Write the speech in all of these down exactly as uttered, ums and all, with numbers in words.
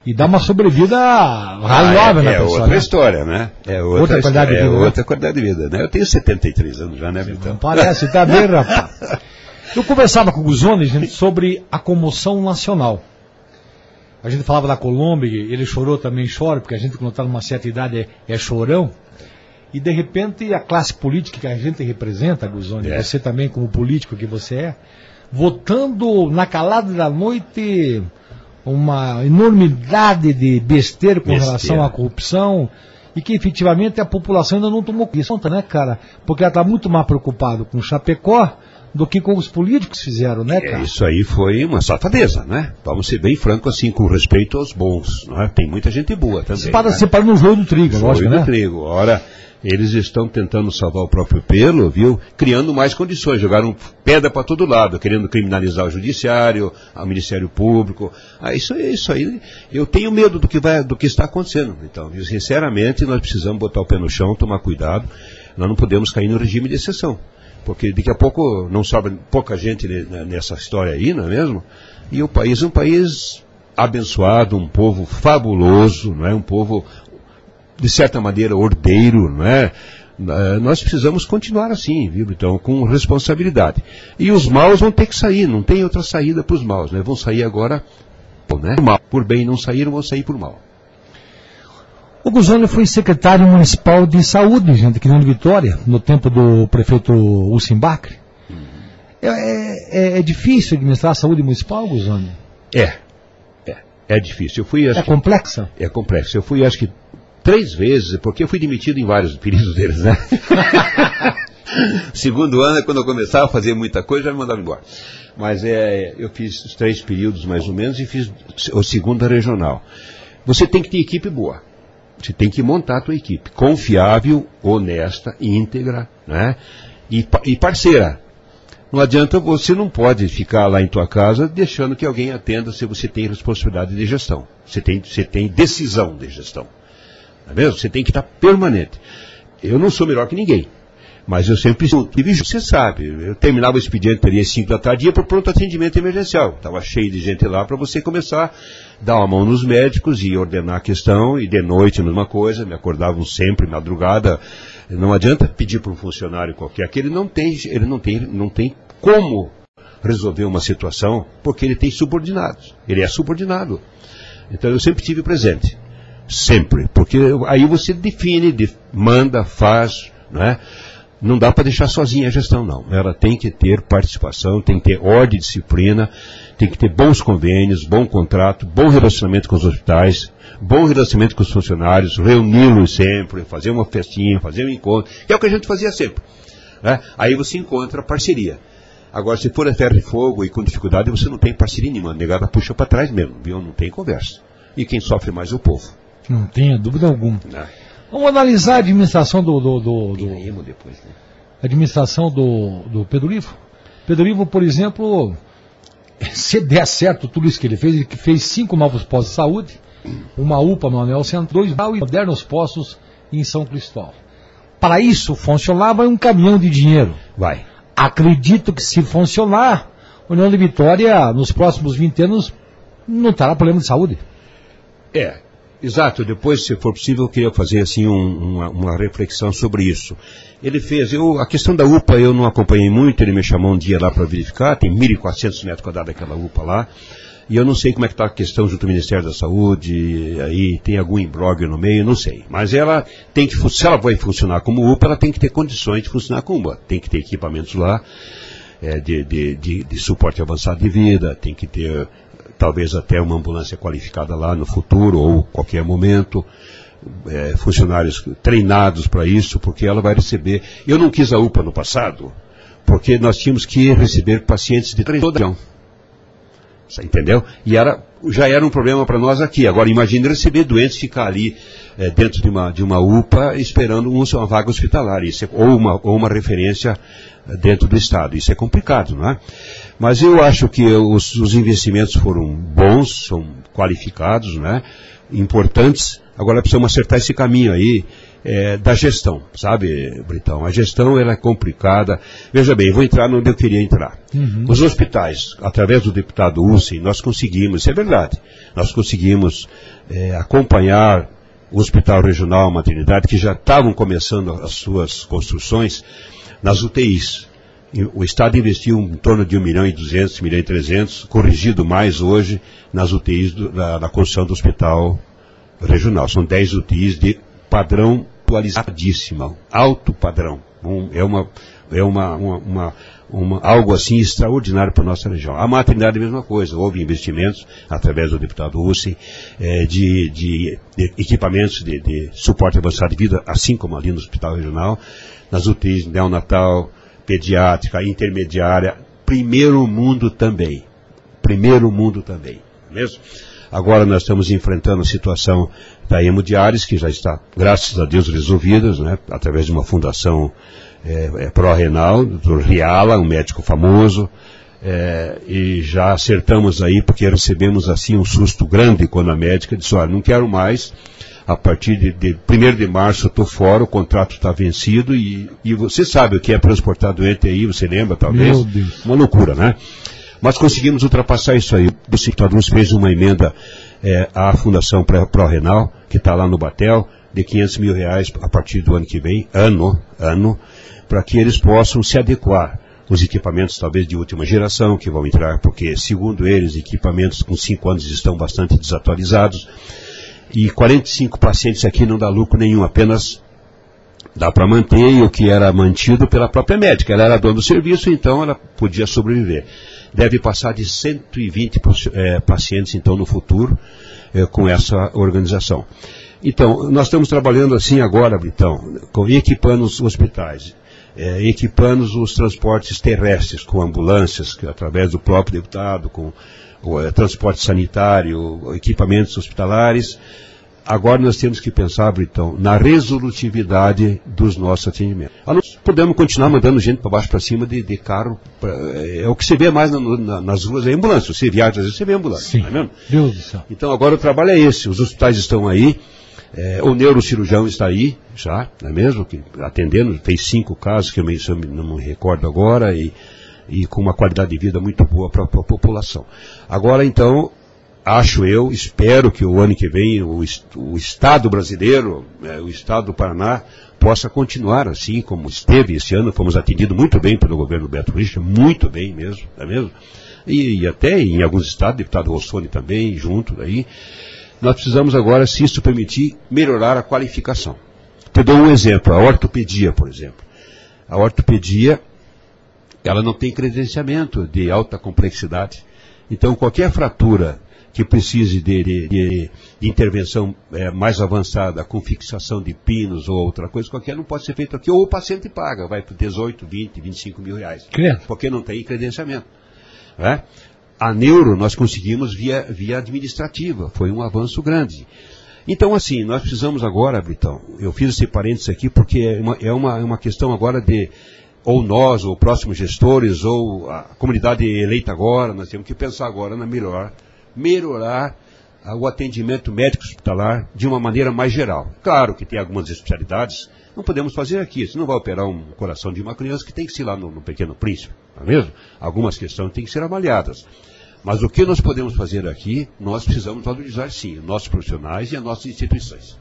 E dá uma sobrevida razoável, ah, é, né, é pessoal? outra história, né? É outra, outra qualidade história, de vida. É né? outra qualidade de vida, né? Eu tenho setenta e três anos já, né, Vitão? Não parece, tá bem, rapaz. Eu conversava com o Guzoni, gente, sobre a comoção nacional. A gente falava da Colômbia, ele chorou, também chora, porque a gente, quando está numa certa idade, é, é chorão. E, de repente, a classe política que a gente representa, Guzoni, é. você também, como político que você é, votando na calada da noite uma enormidade de besteira com besteira. relação à corrupção, e que efetivamente a população ainda não tomou conta, né, cara? Porque ela está muito mais preocupada com Chapecó do que com os políticos fizeram, né, cara? É, isso aí foi uma safadeza, né? Vamos ser bem franco assim, com respeito aos bons, não é? Tem muita gente boa também. Separa, né? Separando o joio do trigo, lógico, joio né? do trigo. Ora, eles estão tentando salvar o próprio pelo, viu? Criando mais condições, jogaram pedra para todo lado, querendo criminalizar o judiciário, o Ministério Público. Ah, isso, isso aí, eu tenho medo do que, vai, do que está acontecendo. Então, sinceramente, nós precisamos botar o pé no chão, tomar cuidado. Nós não podemos cair no regime de exceção. Porque daqui a pouco não sobra pouca gente nessa história aí, não é mesmo? E o país é um país abençoado, um povo fabuloso, não é? Um povo, de certa maneira, ordeiro, não é? Nós precisamos continuar assim, viu? Então, com responsabilidade. E os maus vão ter que sair, não tem outra saída para os maus, né? Vão sair agora, né? Por bem não saíram, vão sair por mal. O Guzoni foi secretário municipal de saúde, gente, aqui no Vitória, no tempo do prefeito Ussim Bacri. Uhum. É, é, é difícil administrar a saúde municipal, Guzoni? É, é, é difícil. Eu fui, acho é que, complexa? É complexo. Eu fui, acho que, três vezes, porque eu fui demitido em vários períodos deles, né? Segundo ano, quando eu começava a fazer muita coisa, já me mandavam embora. Mas é, eu fiz os três períodos, mais ou menos, e fiz o segundo regional. Você tem que ter equipe boa. Você tem que montar a tua equipe, confiável, honesta, íntegra, né? E, e parceira. Não adianta, você não pode ficar lá em tua casa deixando que alguém atenda se você tem responsabilidade de gestão. Você tem, você tem decisão de gestão. Não é mesmo? Você tem que estar permanente. Eu não sou melhor que ninguém, mas eu sempre tive, você sabe, eu terminava o expediente ali às cinco da tarde e ia para o pronto atendimento emergencial. Estava cheio de gente lá para você começar a dar uma mão nos médicos e ordenar a questão, e de noite a mesma coisa, me acordavam sempre, madrugada. Não adianta pedir para um funcionário qualquer, que ele não tem, ele não tem, não tem como resolver uma situação, porque ele tem subordinados, ele é subordinado. Então eu sempre tive presente, sempre, porque aí você define, manda, faz, não é? Não dá para deixar sozinha a gestão, não. Ela tem que ter participação, tem que ter ordem e disciplina, tem que ter bons convênios, bom contrato, bom relacionamento com os hospitais, bom relacionamento com os funcionários, reuni-los sempre, fazer uma festinha, fazer um encontro, que é o que a gente fazia sempre. Né? Aí você encontra parceria. Agora, se for a ferro e fogo e com dificuldade, você não tem parceria nenhuma. A negada puxa para trás mesmo, viu? Não tem conversa. E quem sofre mais é o povo. Não tenha dúvida alguma. Não. Vamos analisar a administração do... do, do, do depois, né? administração do, do Pedro Ivo. Pedro Ivo, por exemplo, se der certo tudo isso que ele fez, ele fez cinco novos postos de saúde, uma U P A no Anel Centro, dois e modernos postos em São Cristóvão. Para isso, funcionar vai um caminhão de dinheiro. Vai. Acredito que se funcionar, a União de Vitória, nos próximos vinte anos, não terá problema de saúde. É. Exato, depois, se for possível, eu queria fazer assim um, uma, uma reflexão sobre isso. Ele fez, eu, a questão da U P A eu não acompanhei muito, ele me chamou um dia lá para verificar, tem mil e quatrocentos metros quadrados aquela U P A lá, e eu não sei como é que está a questão junto ao Ministério da Saúde, aí tem algum imbróglio no meio, não sei. Mas ela tem que, se ela vai funcionar como U P A, ela tem que ter condições de funcionar como U P A. Tem que ter equipamentos lá, é, de, de, de, de suporte avançado de vida, tem que ter... talvez até uma ambulância qualificada lá no futuro ou qualquer momento, é, funcionários treinados para isso, porque ela vai receber... Eu não quis a U P A no passado, porque nós tínhamos que receber pacientes de toda a região. Entendeu? E era, já era um problema para nós aqui. Agora imagine receber doentes, ficar ali é, dentro de uma, de uma U P A esperando uma vaga hospitalar, isso é, ou, uma, ou uma referência dentro do Estado. Isso é complicado, não é? Mas eu acho que os, os investimentos foram bons, são qualificados, né? Importantes, Agora precisamos acertar esse caminho aí é, da gestão, sabe, Britão? A gestão ela é complicada. Veja bem, vou entrar onde eu queria entrar. Uhum. Os hospitais, através do deputado Ussi, nós conseguimos, isso é verdade, nós conseguimos é, acompanhar o Hospital Regional, a maternidade, que já estavam começando as suas construções nas U T Is. O Estado investiu em torno de um milhão e duzentos, um milhão e trezentos, corrigido mais hoje, nas U T Is do, da, da construção do Hospital Regional. São dez U T Is de padrão atualizadíssimo, alto padrão. Um, é uma, é uma, uma, uma, uma, algo assim extraordinário para a nossa região. A maternidade é a mesma coisa. Houve investimentos, através do deputado Ussi, é, de, de, de equipamentos de, de suporte avançado de vida, assim como ali no Hospital Regional, nas U T Is neonatal, pediátrica, intermediária, primeiro mundo também. Primeiro mundo também, não é mesmo? Agora nós estamos enfrentando a situação da hemodiálise, que já está, graças a Deus, resolvida, né, através de uma fundação é, é, pró-renal, do Riala, um médico famoso, é, e já acertamos aí, porque recebemos assim um susto grande quando a médica disse, olha, não quero mais, a partir de, de primeiro de março eu estou fora, o contrato está vencido, e, e você sabe o que é transportar doente aí, você lembra talvez? Meu Deus. Uma loucura, né? Mas conseguimos ultrapassar isso aí. O deputado Lúcio fez uma emenda é, à Fundação Pró-Renal, que está lá no Batel, de quinhentos mil reais a partir do ano que vem, ano, ano, para que eles possam se adequar. Os equipamentos talvez de última geração que vão entrar, porque segundo eles, equipamentos com cinco anos estão bastante desatualizados. E quarenta e cinco pacientes aqui não dá lucro nenhum, apenas dá para manter o que era mantido pela própria médica. Ela era dona do serviço, então ela podia sobreviver. Deve passar de cento e vinte é, pacientes, então, no futuro, é, com essa organização. Então, nós estamos trabalhando assim agora, Britão, com, equipando os hospitais, é, equipando os transportes terrestres, com ambulâncias, que, através do próprio deputado, com o, é, transporte sanitário, equipamentos hospitalares. Agora nós temos que pensar, Britão, na resolutividade dos nossos atendimentos. Nós podemos continuar mandando gente para baixo para cima de, de carro. Pra, é o que você vê mais na, na, nas ruas, é ambulância. Você viaja, às vezes você vê ambulância. Sim. Não é mesmo? Deus do céu. Então agora o trabalho é esse. Os hospitais estão aí. É, o neurocirurgião está aí, já, não é mesmo? Que, atendendo, fez cinco casos, que eu, me, eu não me recordo agora, e, e com uma qualidade de vida muito boa para a população. Agora, então, acho eu, espero que o ano que vem o, o Estado brasileiro, é, o Estado do Paraná, possa continuar assim como esteve esse ano. Fomos atendidos muito bem pelo governo Beto Richa, muito bem mesmo, não é mesmo? E, e até em alguns estados, deputado Rossoni também, junto daí. Nós precisamos agora, se isso permitir, melhorar a qualificação. Te dou um exemplo, a ortopedia, por exemplo. A ortopedia, ela não tem credenciamento de alta complexidade. Então, qualquer fratura que precise de, de, de, de intervenção é, mais avançada, com fixação de pinos ou outra coisa qualquer, não pode ser feito aqui, ou o paciente paga, vai por dezoito, vinte, vinte e cinco mil reais. Credo. Porque não tem credenciamento. Né? A neuro nós conseguimos via, via administrativa, foi um avanço grande. Então, assim, nós precisamos agora, Britão, eu fiz esse parênteses aqui porque é uma, é uma, uma questão agora de, ou nós, ou próximos gestores, ou a comunidade eleita agora, nós temos que pensar agora na melhor, melhorar ah, o atendimento médico hospitalar de uma maneira mais geral. Claro que tem algumas especialidades, não podemos fazer aqui, você não vai operar um coração de uma criança que tem que ser lá no, no Pequeno Príncipe, não é mesmo? Algumas questões têm que ser avaliadas. Mas o que nós podemos fazer aqui, nós precisamos valorizar sim, nossos profissionais e as nossas instituições.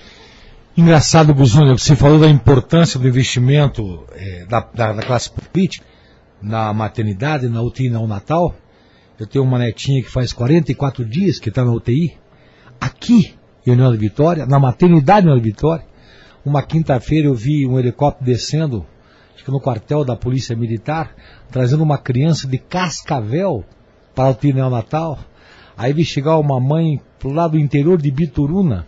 Engraçado, Guzoni, você falou da importância do investimento é, da, da, da classe política na maternidade, na U T I neonatal. Eu tenho uma netinha que faz quarenta e quatro dias que está na U T I. Aqui, em União da Vitória, na maternidade União da Vitória, uma quinta-feira eu vi um helicóptero descendo, acho que no quartel da Polícia Militar, trazendo uma criança de Cascavel para a U T I neonatal. Aí vi chegar uma mãe pro lado do interior de Bituruna,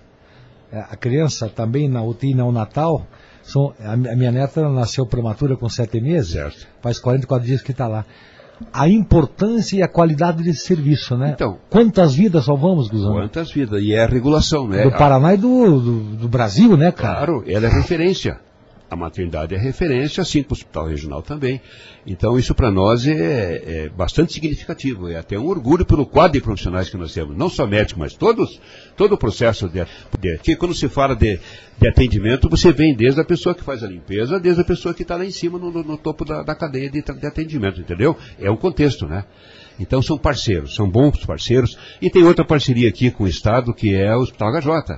a criança também na U T I neonatal. São, a minha neta nasceu prematura com sete meses, certo. Faz quarenta e quatro dias que está lá. A importância e a qualidade desse serviço, né? Então, quantas vidas salvamos, Guzão? Quantas vidas, e é a regulação, né? Do Paraná e do, do, do Brasil, né, cara? Claro, ela é referência. A maternidade é referência, assim como o hospital regional também. Então isso para nós é, é bastante significativo, é até um orgulho pelo quadro de profissionais que nós temos, não só médicos, mas todos, todo o processo de, de que quando se fala de, de atendimento, você vem desde a pessoa que faz a limpeza, desde a pessoa que está lá em cima no, no, no topo da, da cadeia de, de atendimento, entendeu? É um contexto, né? Então são parceiros, são bons parceiros, e tem outra parceria aqui com o Estado, que é o Hospital H J.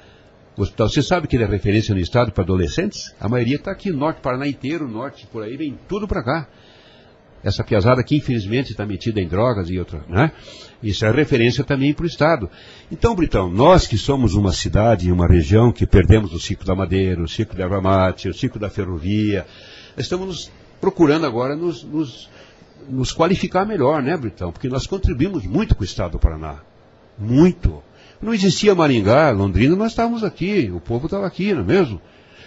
O hospital, você sabe que ele é referência no Estado para adolescentes? A maioria está aqui, norte, Paraná inteiro, norte, por aí, vem tudo para cá. Essa piazada aqui, infelizmente, está metida em drogas e outras, né? Isso é referência também para o Estado. Então, Britão, nós que somos uma cidade, uma região que perdemos o ciclo da madeira, o ciclo da erva mate, o ciclo da ferrovia, estamos nos procurando agora nos, nos, nos qualificar melhor, né, Britão? Porque nós contribuímos muito com o Estado do Paraná. Muito. Não existia Maringá, Londrina, nós estávamos aqui, o povo estava aqui, não é mesmo?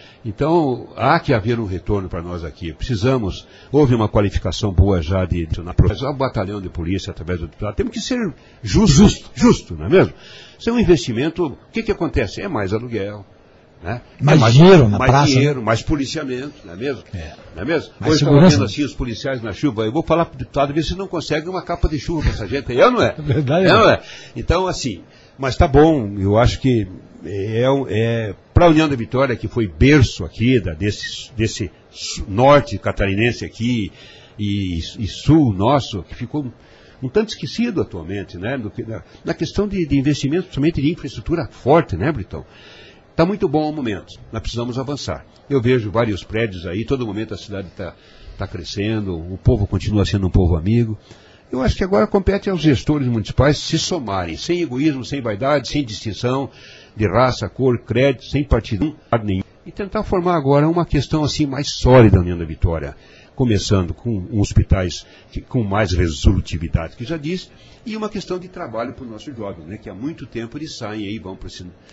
Então, há que haver um retorno para nós aqui. Precisamos, houve uma qualificação boa já de, de na o batalhão de polícia através do deputado. Temos que ser justo, justo, justo, não é mesmo? Isso é um investimento, o que que acontece? É mais aluguel, né? Mais, é mais dinheiro na mais praça. Mais dinheiro, mais policiamento, não é mesmo? É. Não é mesmo? Mais Hoje estava vendo assim os policiais na chuva, eu vou falar para o deputado, ver se não consegue uma capa de chuva para essa gente, é ou não é? É verdade. É, não é? Então, assim, mas tá bom, eu acho que é, é para a União da Vitória, que foi berço aqui, da, desse, desse norte catarinense aqui, e, e sul nosso, que ficou um, um tanto esquecido atualmente, né? No, na, na questão de, de investimento, principalmente de infraestrutura forte, né, Britão? Está muito bom o momento, nós precisamos avançar. Eu vejo vários prédios aí, todo momento a cidade está tá crescendo, o povo continua sendo um povo amigo. Eu acho que agora compete aos gestores municipais se somarem, sem egoísmo, sem vaidade, sem distinção de raça, cor, crédito, sem partido nenhum, e tentar formar agora uma questão assim mais sólida na União da Vitória, começando com hospitais que, com mais resolutividade, que já disse, e uma questão de trabalho para o nosso jovem, né, que há muito tempo eles saem aí, vão para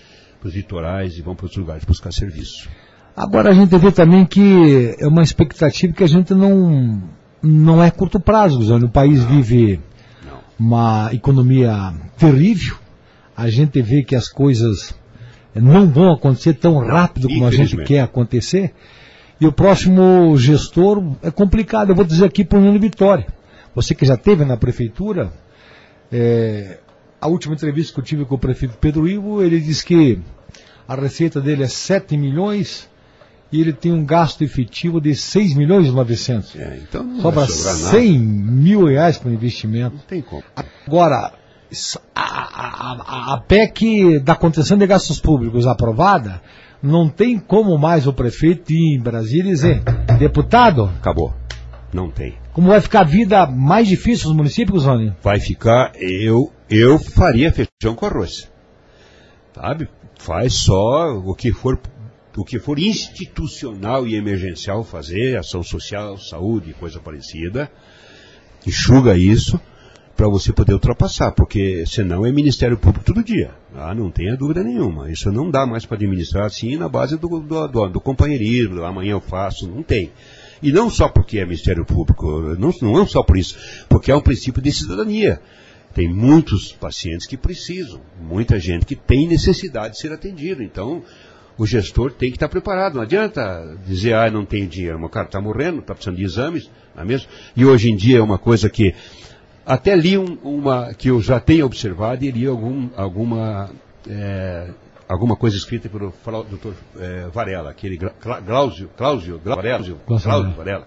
os litorais e vão para outros lugares buscar serviço. Agora a gente vê também que é uma expectativa que a gente não, não é curto prazo, Zônio. O país não, vive não. uma economia terrível, a gente vê que as coisas não vão acontecer tão rápido como a gente quer acontecer, e o próximo gestor é complicado. Eu vou dizer aqui para o União da Vitória, você que já esteve na prefeitura, é, a última entrevista que eu tive com o prefeito Pedro Ivo, ele disse que a receita dele é sete milhões e ele tem um gasto efetivo de seis milhões e novecentos. É, então não sobra cem mil reais para investimento. Não tem como. Agora, a, a, a, a P E C da contenção de gastos públicos aprovada, não tem como mais o prefeito ir em Brasília e dizer, deputado... Acabou. Não tem. Como vai ficar a vida mais difícil nos municípios, Rony? Vai ficar, eu, eu faria feijão com arroz. Sabe? Faz só o que for, o que for institucional e emergencial fazer, ação social, saúde, coisa parecida. Enxuga isso para você poder ultrapassar, porque senão é Ministério Público todo dia. Ah, não tenha dúvida nenhuma. Isso não dá mais para administrar assim na base do, do, do, do companheirismo, amanhã eu faço, não tem. E não só porque é Ministério Público, não, não é só por isso, porque é um princípio de cidadania. Tem muitos pacientes que precisam, muita gente que tem necessidade de ser atendido. Então, o gestor tem que estar preparado. Não adianta dizer, ah, não tenho dinheiro. O cara está morrendo, está precisando de exames, não é mesmo? E hoje em dia é uma coisa que, até li um, uma, que eu já tenho observado e li algum, alguma... É, alguma coisa escrita pelo doutor é, Varela, aquele Glausio, Glausio, Glausio, Glausio Varela.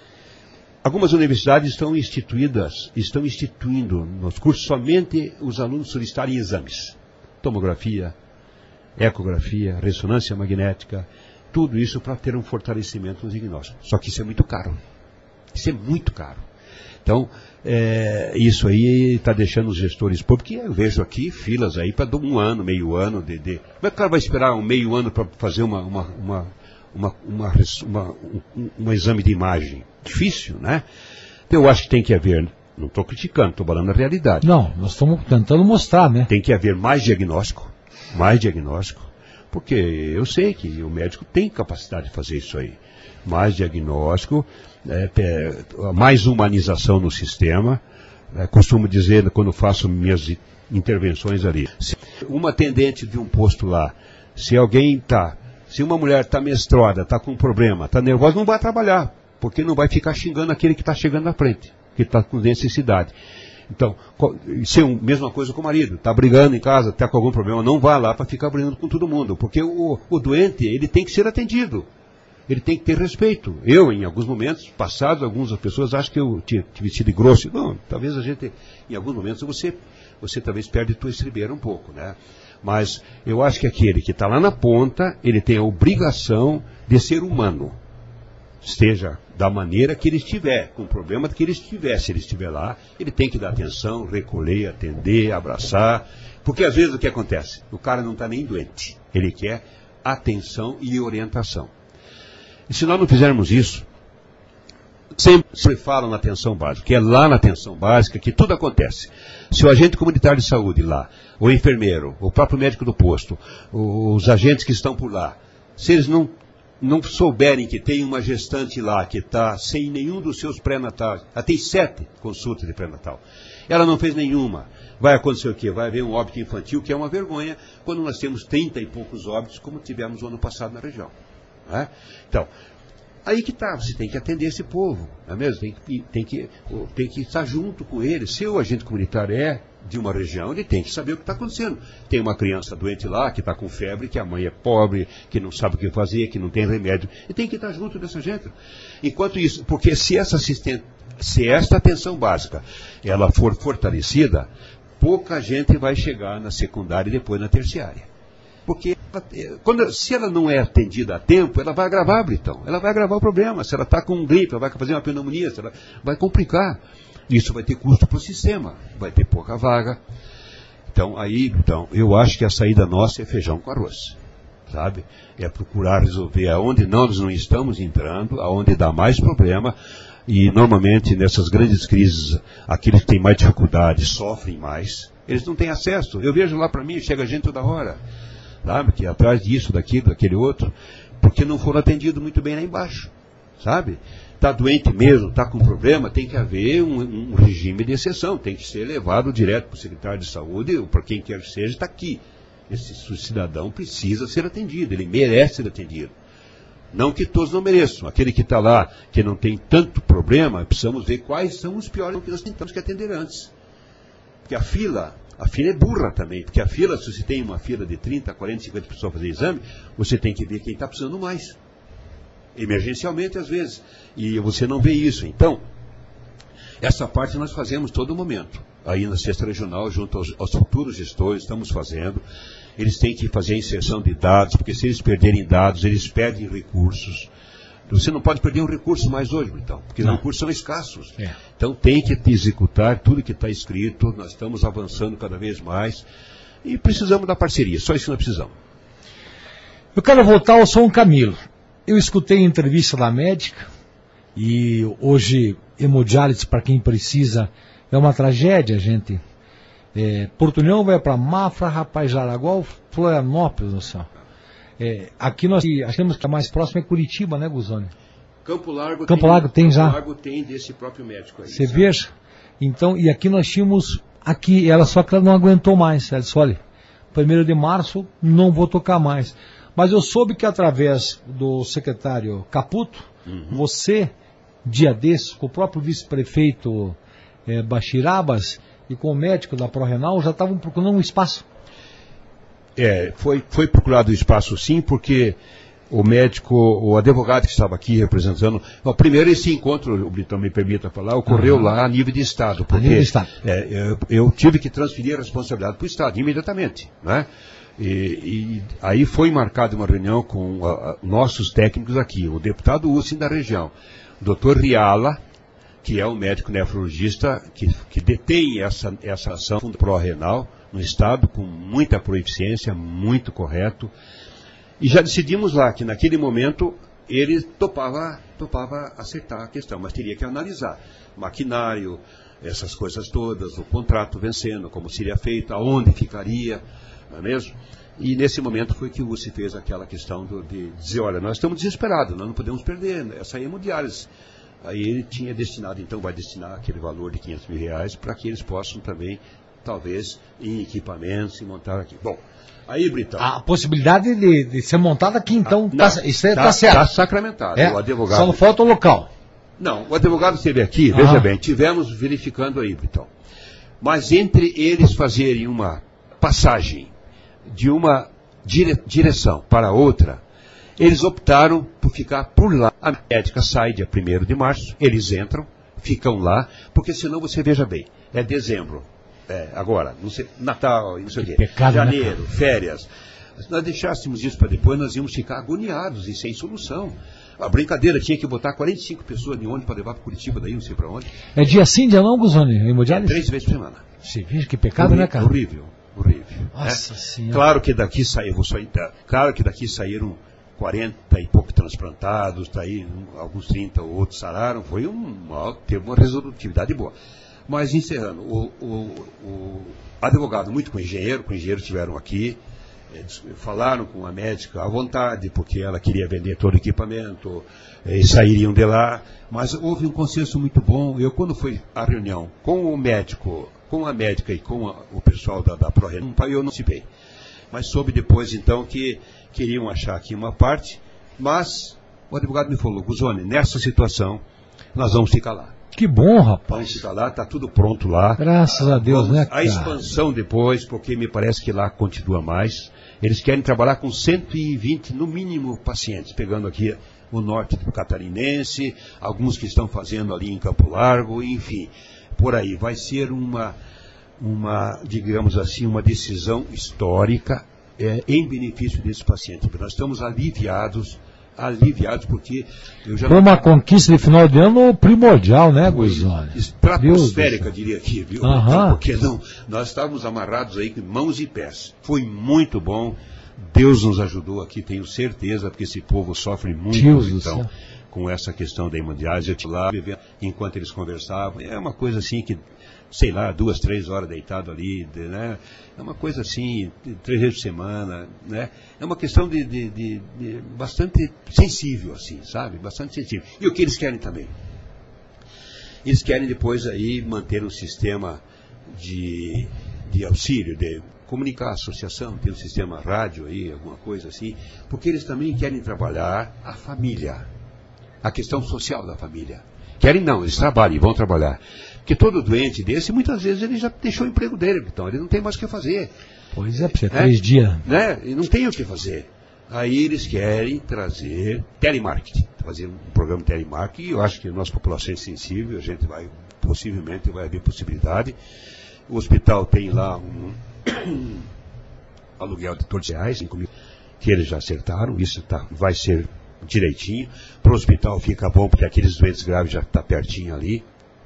Algumas universidades estão instituídas, estão instituindo nos cursos somente os alunos solicitarem exames. Tomografia, ecografia, ressonância magnética, tudo isso para ter um fortalecimento nos diagnósticos. Só que isso é muito caro. Isso é muito caro. Então, é, isso aí está deixando os gestores públicos, porque eu vejo aqui filas aí para um ano, meio ano. De, de... Como é que o cara vai esperar um meio ano para fazer uma, uma, uma, uma, uma, uma, um, um exame de imagem? Difícil, né? Então, eu acho que tem que haver, não estou criticando, estou falando a realidade. Não, nós estamos tentando mostrar, né? Tem que haver mais diagnóstico, mais diagnóstico, porque eu sei que o médico tem capacidade de fazer isso aí. Mais diagnóstico, é, é, mais humanização no sistema. É, costumo dizer, quando faço minhas intervenções ali, se uma atendente de um posto lá, se alguém está Se uma mulher está menstruada, está com um problema, está nervosa, não vai trabalhar, porque não vai ficar xingando aquele que está chegando na frente, que está com necessidade. Então, se é a mesma coisa com o marido, está brigando em casa, está com algum problema, não vá lá para ficar brigando com todo mundo, porque o, o doente, ele tem que ser atendido, ele tem que ter respeito. Eu, em alguns momentos passados, algumas pessoas acham que eu tive sido grosso. Não, talvez a gente, em alguns momentos, você, você talvez perde tua estribeira um pouco, né? Mas eu acho que aquele que está lá na ponta, ele tem a obrigação de ser humano. Esteja da maneira que ele estiver, com o problema que ele estiver. Se ele estiver lá, ele tem que dar atenção, recolher, atender, abraçar. Porque às vezes o que acontece? O cara não está nem doente. Ele quer atenção e orientação. E se nós não fizermos isso, sempre falam na atenção básica, que é lá na atenção básica que tudo acontece. Se o agente comunitário de saúde lá, o enfermeiro, o próprio médico do posto, os agentes que estão por lá, se eles não não souberem que tem uma gestante lá que está sem nenhum dos seus pré-natais, ela tem sete consultas de pré-natal, ela não fez nenhuma, vai acontecer o quê? Vai haver um óbito infantil, que é uma vergonha, quando nós temos trinta e poucos óbitos, como tivemos no ano passado na região. Não é? Então, aí que está, você tem que atender esse povo, não é mesmo? Tem que, tem que, tem que estar junto com ele. Se o agente comunitário é de uma região, ele tem que saber o que está acontecendo. Tem uma criança doente lá, que está com febre, que a mãe é pobre, que não sabe o que fazer, que não tem remédio. Ele tem que estar junto dessa gente. Enquanto isso, porque se essa assistente, se esta atenção básica, ela for fortalecida, pouca gente vai chegar na secundária e depois na terciária. Porque quando, se ela não é atendida a tempo, ela vai agravar, Britão. Ela vai agravar o problema. Se ela está com um gripe, ela vai fazer uma pneumonia, ela vai complicar. Isso vai ter custo para o sistema, vai ter pouca vaga. Então, aí, então, eu acho que a saída nossa é feijão com arroz, sabe? É procurar resolver aonde nós não estamos entrando, aonde dá mais problema, e normalmente nessas grandes crises, aqueles que têm mais dificuldade sofrem mais, eles não têm acesso. Eu vejo lá para mim, chega gente toda hora, sabe? Que atrás disso, daquilo, daquele outro, porque não foram atendidos muito bem lá embaixo, sabe? Está doente mesmo, está com problema, tem que haver um, um regime de exceção, tem que ser levado direto para o secretário de saúde, ou para quem quer que seja, está aqui. Esse cidadão precisa ser atendido, ele merece ser atendido. Não que todos não mereçam. Aquele que está lá, que não tem tanto problema, precisamos ver quais são os piores que nós tentamos que atender antes. Porque a fila, a fila é burra também, porque a fila, se você tem uma fila de trinta, quarenta, cinquenta pessoas para fazer exame, você tem que ver quem está precisando mais. Emergencialmente, às vezes. E você não vê isso. Então, essa parte nós fazemos todo momento. Aí na sexta regional, junto aos, aos futuros gestores, estamos fazendo. Eles têm que fazer a inserção de dados, porque se eles perderem dados, eles perdem recursos. Você não pode perder um recurso mais hoje, então, porque não. Os recursos são escassos. É. Então tem que executar tudo que está escrito, nós estamos avançando cada vez mais e precisamos da parceria, só isso que nós precisamos. Eu quero voltar ao São Camilo. Eu escutei a entrevista da médica e hoje hemodiálise para quem precisa é uma tragédia, gente. É, Porto União vai para Mafra, Rapaz Jaraguá, Florianópolis, no céu. É, aqui nós achamos que a mais próxima é Curitiba, né, Guzoni? Campo Largo, Campo Largo tem, tem já. Campo Largo tem desse próprio médico aí. Você veja? Então, e aqui nós tínhamos, aqui, ela só que ela não aguentou mais. Ela disse, olha, primeiro de março não vou tocar mais. Mas eu soube que através do secretário Caputo, uhum. você, dia desses, com o próprio vice-prefeito é, Bachirabas e com o médico da ProRenal, já estavam procurando um espaço. É, foi, foi procurado o espaço sim, porque o médico, o advogado que estava aqui representando, ó, primeiro esse encontro, o Britão me permita falar, ocorreu uhum. lá a nível de Estado. Porque, a nível de Estado. É, eu, eu tive que transferir a responsabilidade para o Estado, imediatamente, né? E, e aí foi marcada uma reunião com a, a, nossos técnicos aqui, o deputado Ussin da região, o doutor Riala, que é um médico nefrologista que, que detém essa, essa ação do pró-renal no Estado, com muita proeficiência, muito correto. E já decidimos lá que naquele momento ele topava, topava acertar a questão, mas teria que analisar maquinário, essas coisas todas, o contrato vencendo, como seria feito, aonde ficaria, não é mesmo? E nesse momento foi que o U C fez aquela questão do, de dizer, olha, nós estamos desesperados, nós não podemos perder essa hemodiálise. Aí ele tinha destinado, então vai destinar aquele valor de quinhentos mil reais para que eles possam também talvez em equipamentos e montar aqui. Bom, aí, Britão. A possibilidade de, de ser montada aqui, então, ah, tá, isso está tá, tá certo. Está sacramentado. É, o advogado. só não falta o local. Não, o advogado esteve aqui, ah. veja bem, tivemos verificando aí, Britão. Mas entre eles fazerem uma passagem de uma dire, direção para outra, eles optaram por ficar por lá. A médica sai dia primeiro de março, eles entram, ficam lá, porque senão você veja bem, é dezembro, é, agora, não sei, Natal, não sei o quê, pecado, janeiro, né, férias. Se nós deixássemos isso para depois, nós íamos ficar agoniados e sem solução. A brincadeira, tinha que botar quarenta e cinco pessoas de ônibus para levar para Curitiba, daí não sei para onde. É dia sim, dia não, Guzoni? Hemodiálise? Três vezes por semana. Você veja que pecado, horrível, né, cara? Horrível, horrível. Nossa né? Senhora. Claro que daqui saiu, vou só entrar, claro que daqui saíram quarenta e pouco transplantados, tá aí, alguns trinta, outros sararam, foi um, teve uma resolutividade boa. Mas encerrando, o, o, o advogado, muito com o engenheiro, com o engenheiro estiveram aqui, falaram com a médica à vontade, porque ela queria vender todo o equipamento, e sairiam de lá, mas houve um consenso muito bom. Eu, quando fui à reunião com o médico, com a médica e com a, o pessoal da, da ProRen, eu não participei, mas soube depois então que queriam achar aqui uma parte, mas o advogado me falou, Guzoni, nessa situação nós vamos ficar lá. Que bom, rapaz. Vamos ficar lá, está tudo pronto lá. Graças a Deus, vamos, né, cara? A expansão depois, porque me parece que lá continua mais. Eles querem trabalhar com cento e vinte, no mínimo, pacientes, pegando aqui o norte do catarinense, alguns que estão fazendo ali em Campo Largo, enfim, por aí. Vai ser uma, uma digamos assim, uma decisão histórica é, em benefício desses pacientes. Nós estamos aliviados, aliviados porque... eu já Foi uma conquista de final de ano primordial, né, Guzoni? Estratosférica, diria aqui, viu? Uhum. Então, porque não, nós estávamos amarrados aí com mãos e pés. Foi muito bom. Deus nos ajudou aqui, tenho certeza, porque esse povo sofre muito, Deus então, com essa questão da hemodiálise. Eu estive lá, enquanto eles conversavam, é uma coisa assim que, sei lá, duas, três horas deitado ali, né? É uma coisa assim, três vezes por semana, né? É uma questão de, de, de, de bastante sensível, assim, sabe? Bastante sensível. E o que eles querem também? Eles querem depois aí manter um sistema de, de auxílio, de comunicar a associação, ter um sistema rádio aí, alguma coisa assim, porque eles também querem trabalhar a família, a questão social da família. Querem não, eles trabalham e vão trabalhar. Porque todo doente desse, muitas vezes ele já deixou o emprego dele, então ele não tem mais o que fazer. Pois é, porque é né? três dias. Né? E não tem o que fazer. Aí eles querem trazer telemarketing, fazer um programa de telemarketing, e eu acho que a nossa população é sensível, a gente vai, possivelmente, vai haver possibilidade. O hospital tem lá um, um aluguel de todos os reais, cinco mil, que eles já acertaram, isso tá, vai ser direitinho. Para o hospital fica bom, porque aqueles doentes graves já estão tá pertinho ali.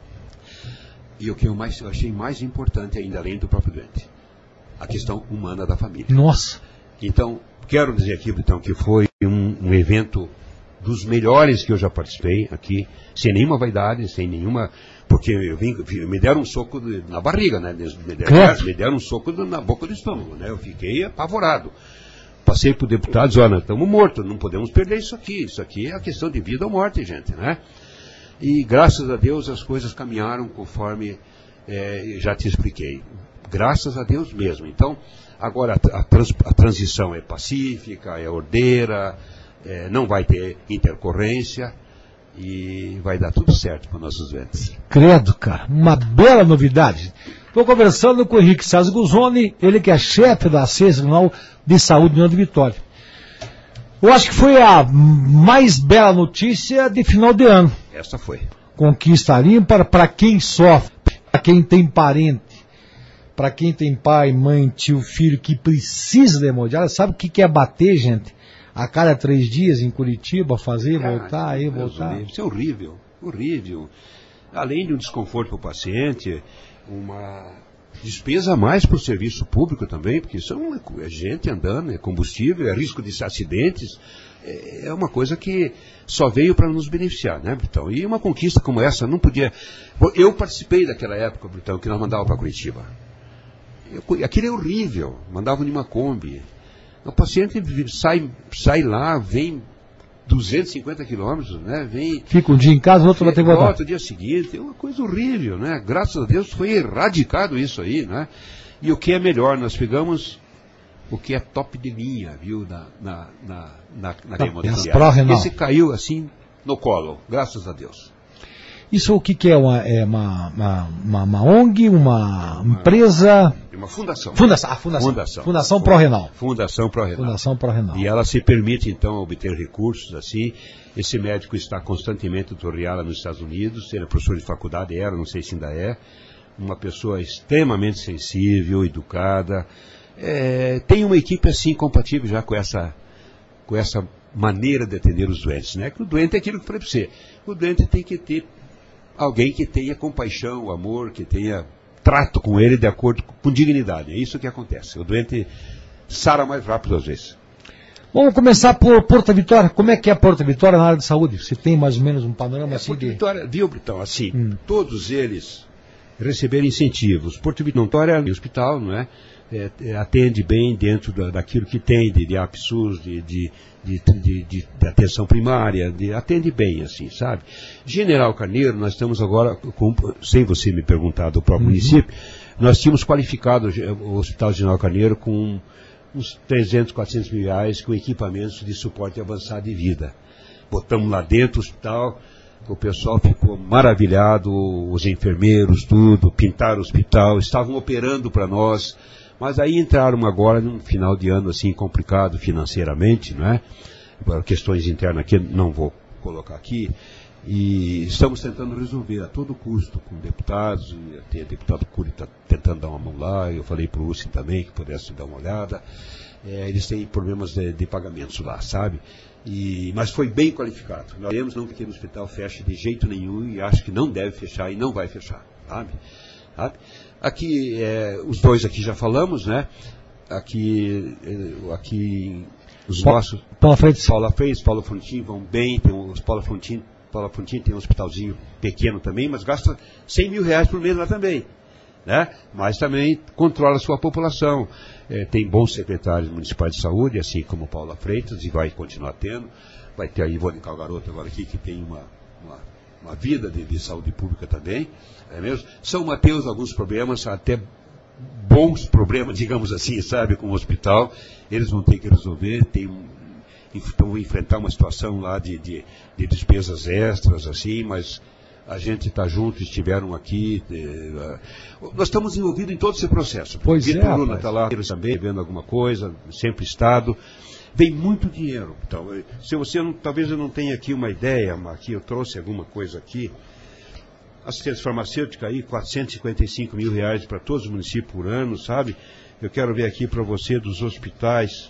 E o que eu, mais, eu achei mais importante ainda, além do próprio doente, a questão humana da família. Nossa! Então, quero dizer aqui, Britão, que foi um, um evento dos melhores que eu já participei aqui, sem nenhuma vaidade, sem nenhuma... Porque eu vim, me deram um soco na barriga, né? Me deram, me deram um soco na boca do estômago, né? Eu fiquei apavorado. Passei por deputados, olha, estamos mortos, não podemos perder isso aqui. Isso aqui é a questão de vida ou morte, gente, né? E graças a Deus as coisas caminharam conforme é, já te expliquei. Graças a Deus mesmo. Então, agora a, a, trans, a transição é pacífica, é ordeira, é, não vai ter intercorrência e vai dar tudo certo para nossos doentes. Credo, cara, uma bela novidade. Estou conversando com o Henrique César Guzoni, ele que é chefe da C E S Regional de Saúde de União de Vitória. Eu acho que foi a mais bela notícia de final de ano. Essa foi. Conquista limpa para quem sofre, para quem tem parente, para quem tem pai, mãe, tio, filho que precisa de hemodiálise. Sabe o que é bater, gente? A cada três dias em Curitiba, fazer, ah, voltar, aí voltar. Isso é horrível, horrível. Além de um desconforto para o paciente, uma despesa a mais para o serviço público também, porque isso é gente andando, é combustível, é risco de acidentes, é uma coisa que só veio para nos beneficiar, né, Britão? E uma conquista como essa não podia... Eu participei daquela época, Britão, que nós mandávamos para Curitiba. Eu, aquilo é horrível, mandavam de uma Kombi. O paciente sai, sai lá, vem duzentos e cinquenta quilômetros, né? Vem, fica um dia em casa, o outro vai ter que voltar. Volta o dia seguinte, é uma coisa horrível, né? Graças a Deus foi erradicado isso aí, né? E o que é melhor, nós pegamos o que é top de linha, viu, na, na, na, na, na hemodiálise. Esse caiu assim no colo, graças a Deus. Isso o que, que é? Uma, é uma, uma, uma, uma O N G, uma, uma empresa? Uma fundação. Fundação, ah, fundação. Fundação, fundação Pró-Renal. Fundação Pró-Renal. Fundação Pró-Renal. E ela se permite, então, obter recursos assim. Esse médico está constantemente tutoriado nos Estados Unidos, ele é professor de faculdade, era, não sei se ainda é, uma pessoa extremamente sensível, educada. É, tem uma equipe assim compatível já com essa, com essa maneira de atender os doentes, né? Que o doente é aquilo que eu falei para você. O doente tem que ter alguém que tenha compaixão, amor, que tenha trato com ele de acordo com dignidade. É isso que acontece. O doente sara mais rápido às vezes. Vamos começar por Porto Vitória. Como é que é Porto Vitória na área de saúde? Você tem mais ou menos um panorama é, assim Porto de... Vitória, viu, Britão? Assim, hum. todos eles receberam incentivos. Porto Vitória é um hospital, não é? É, é, atende bem dentro da, daquilo que tem de, de A P SUS, de, de, de, de, de, de atenção primária, de, atende bem, assim, sabe? General Carneiro, nós estamos agora, com, sem você me perguntar do próprio uhum. município, nós tínhamos qualificado o Hospital General Carneiro com uns trezentos, quatrocentos mil reais com equipamentos de suporte avançado de vida. Botamos lá dentro o hospital, o pessoal ficou maravilhado, os enfermeiros, tudo, pintaram o hospital, estavam operando para nós. Mas aí entraram agora num final de ano assim complicado financeiramente, não é? Questões internas que não vou colocar aqui. E estamos tentando resolver a todo custo com deputados. O deputado Cury está tentando dar uma mão lá. Eu falei para o Ussi também que pudesse dar uma olhada. É, eles têm problemas de, de pagamentos lá, sabe? E, mas foi bem qualificado. Nós queremos não que aquele hospital feche de jeito nenhum e acho que não deve fechar e não vai fechar, sabe? sabe? Aqui, é, os dois aqui já falamos, né? Aqui, é, aqui os pa nossos... Paula Freitas. Paula Freitas, Paulo Fontin vão bem, tem os Paula Fontin, Paula Fontin tem um hospitalzinho pequeno também, mas gasta cem mil reais por mês lá também. Né? Mas também controla a sua população. É, tem bons secretários municipais de saúde, assim como Paula Freitas, e vai continuar tendo. Vai ter a Ivone Calgaroto agora aqui, que tem uma, uma, uma vida de, de saúde pública também. É mesmo? São Mateus, alguns problemas, até bons problemas, digamos assim, sabe, com o hospital. Eles vão ter que resolver, tem um, vão enfrentar uma situação lá de, de, de despesas extras, assim, mas... A gente está junto, estiveram aqui. De, uh, nós estamos envolvidos em todo esse processo. Pois Vitor é, Luna está lá também, vendo alguma coisa, sempre Estado. Vem muito dinheiro. Então, se você não, talvez eu não tenha aqui uma ideia, mas aqui eu trouxe alguma coisa aqui. Assistência farmacêutica aí, quatrocentos e cinquenta e cinco mil reais para todos os municípios por ano, sabe? Eu quero ver aqui para você dos hospitais,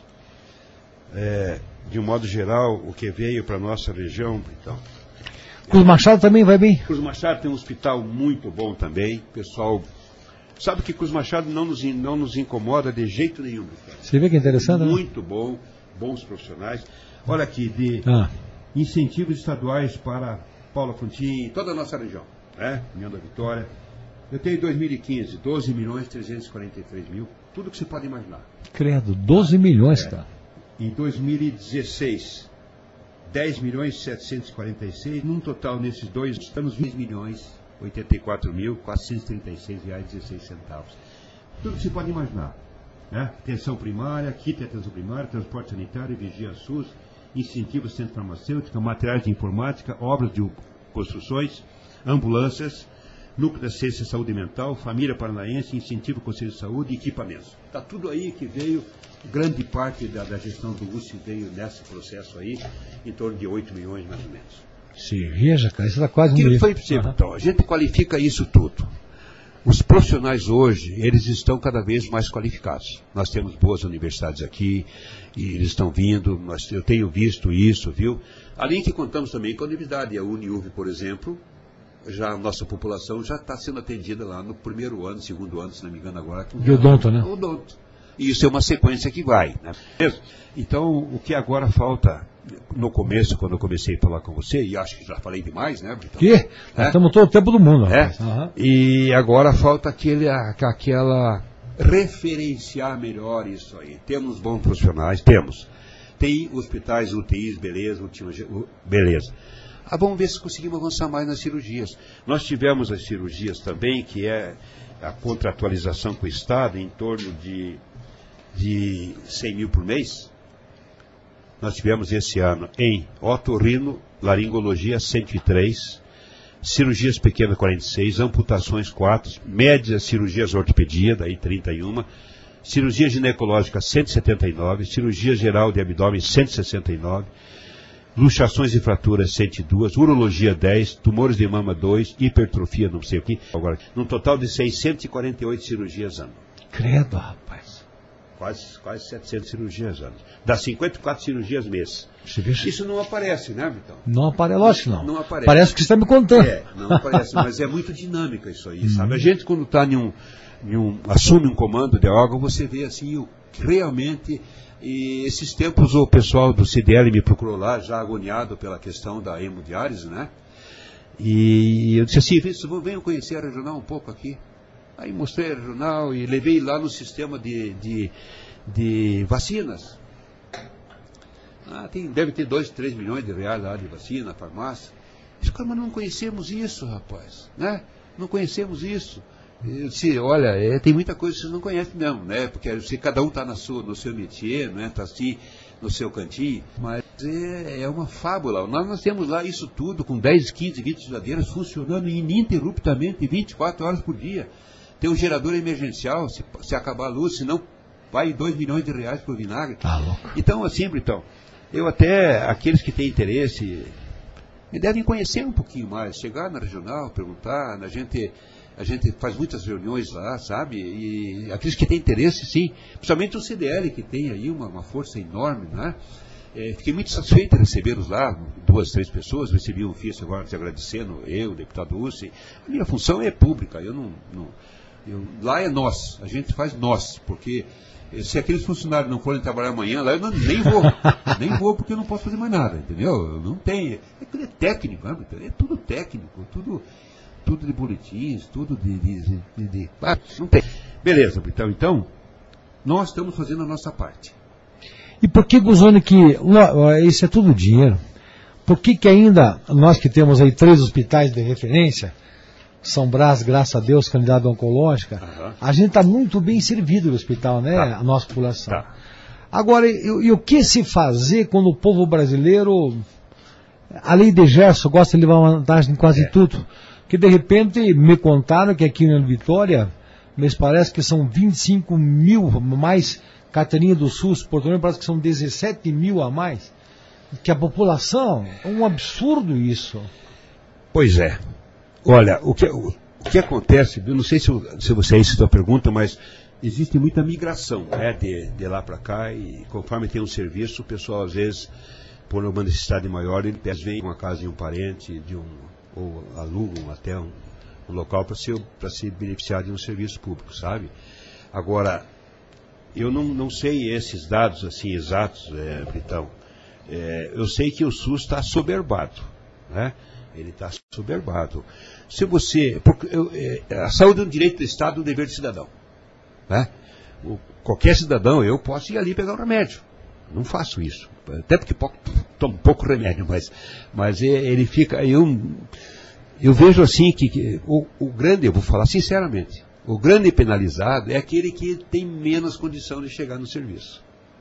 é, de um modo geral, o que veio para a nossa região, então. Cruz Machado também vai bem? Cruz Machado tem um hospital muito bom também. Pessoal, sabe que Cruz Machado não nos, não nos incomoda de jeito nenhum. Cara. Você vê que é interessante, né? Muito bom, bons profissionais. Olha aqui, de ah. incentivos estaduais para Paula Fontin, toda a nossa região, né? União da Vitória. Eu tenho em dois mil e quinze, doze milhões trezentos e quarenta e três mil, tudo que você pode imaginar. Credo, doze milhões, é. cara. Em dois mil e dezesseis... dez milhões setecentos e quarenta e seis, num total nesses dois anos, vinte milhões oitenta e quatro mil quatrocentos e trinta e seis reais e dezesseis centavos. Tudo que você pode imaginar. Né? Atenção primária, kit de atenção primária, transporte sanitário, vigia SUS, incentivos centro farmacêutico, materiais de informática, obras de construções, ambulâncias, núcleo de assistência e saúde mental, família paranaense, incentivo conselho de saúde e equipamentos. Está tudo aí que veio. Grande parte da, da gestão do Ussi veio nesse processo aí, em torno de oito milhões mais ou menos. Sim, veja, cara, isso dá quase um milhão. milhão. Foi possível, então. A gente qualifica isso tudo. Os profissionais hoje, eles estão cada vez mais qualificados. Nós temos boas universidades aqui, e eles estão vindo, nós, eu tenho visto isso, viu? Além que contamos também com a universidade, a Uniuv, por exemplo, já a nossa população já está sendo atendida lá no primeiro ano, segundo ano, se não me engano agora. De odonto, né? Odonto. E isso é uma sequência que vai. Né? Então, o que agora falta, no começo, quando eu comecei a falar com você, e acho que já falei demais, né, Britão? Que? É? Nós estamos todo o tempo do mundo. É? Uhum. E agora falta aquele, aquela referenciar melhor isso aí. Temos bons profissionais, temos. tem hospitais, U T Is, beleza, beleza. Ah, vamos ver se conseguimos avançar mais nas cirurgias. Nós tivemos as cirurgias também, que é a contratualização com o Estado, em torno de, de cem mil por mês. Nós tivemos esse ano em otorrino, laringologia cento e três, cirurgias pequenas quarenta e seis, amputações quatro, médias cirurgias ortopedia, daí trinta e um, cirurgia ginecológica cento e setenta e nove, cirurgia geral de abdômen cento e sessenta e nove, luxações e fraturas cento e dois, urologia dez, tumores de mama dois, hipertrofia não sei o que, agora, num total de seiscentas e quarenta e oito cirurgias ano. Credo, rapaz. Quase, quase setecentas cirurgias ano. Dá cinquenta e quatro cirurgias mês. Isso não aparece, né, Vitão? Não aparece, lógico não. Não aparece. Parece que você está me contando. É, não aparece, mas é muito dinâmica isso aí, sabe? A gente quando está em um, em um, assume um comando de órgão, você vê assim, o, realmente, e esses tempos o pessoal do C D L me procurou lá, já agoniado pela questão da hemodiálise, né? E eu disse assim, venham conhecer a regional um pouco aqui. Aí mostrei a regional e levei lá no sistema de, de, de vacinas. Ah, tem, deve ter dois, três milhões de reais lá de vacina, farmácia. Disse, cara, mas não conhecemos isso, rapaz, né? Não conhecemos isso. Eu disse, olha, é, tem muita coisa que vocês não conhecem mesmo, né? Porque se cada um está no seu métier, né? Está assim, no seu cantinho, mas é, é uma fábula. Nós, nós temos lá isso tudo com dez, quinze, vinte geladeiras funcionando ininterruptamente vinte e quatro horas por dia. Tem um gerador emergencial, se, se acabar a luz, senão vai dois milhões de reais por vinagre. Tá louco. Então, assim, então, eu até, aqueles que têm interesse, me devem conhecer um pouquinho mais, chegar na regional, perguntar, a gente, a gente faz muitas reuniões lá, sabe? E aqueles que têm interesse, sim, principalmente o C D L, que tem aí uma, uma força enorme, né? É, fiquei muito satisfeito de recebê-los lá, duas, três pessoas, recebi um ofício agora te agradecendo, eu, o deputado Ussi. A minha função é pública, eu não... não eu, lá é nós, a gente faz nós, porque se aqueles funcionários não forem trabalhar amanhã, lá eu não, nem vou, nem vou porque eu não posso fazer mais nada, entendeu? Não tem, é tudo é técnico, né? É tudo técnico, tudo, tudo de boletins, tudo de... de, de, de ah, não tem. Beleza, então, então, nós estamos fazendo a nossa parte. E por que, Guzoni, que isso é tudo dinheiro? Por que que ainda, nós que temos aí três hospitais de referência, São Brás, graças a Deus, candidato oncológica, uhum. A gente está muito bem servido no hospital, né? Tá. A nossa população. Tá. Agora, e, e o que se fazer quando o povo brasileiro, a lei de Gerson, gosta de levar vantagem em quase é. tudo? Que de repente me contaram que aqui na Vitória, me parece que são vinte e cinco mil mais carteirinha do SUS, Porto parece que são dezessete mil a mais. Que a população, é um absurdo isso. Pois é. Olha, o que, o, o que acontece, eu não sei se, se você é isso a sua pergunta, mas existe muita migração, né, de, de lá para cá, e conforme tem um serviço, o pessoal às vezes, por uma necessidade maior, ele vem com a casa de um parente, de um, ou alugam até um, um local para se, para se beneficiar de um serviço público, sabe? Agora, eu não, não sei esses dados assim exatos, é, Britão. É, eu sei que o SUS está soberbado, né? Ele está soberbado. Se você, porque eu, é, a saúde é um direito do Estado, um dever do cidadão, né? O, qualquer cidadão, eu posso ir ali pegar um remédio. Não faço isso, até porque pouco, tomo pouco remédio, mas, mas ele fica. Eu, eu vejo assim que, que o, o grande, eu vou falar sinceramente, o grande penalizado é aquele que tem menos condição de chegar no serviço,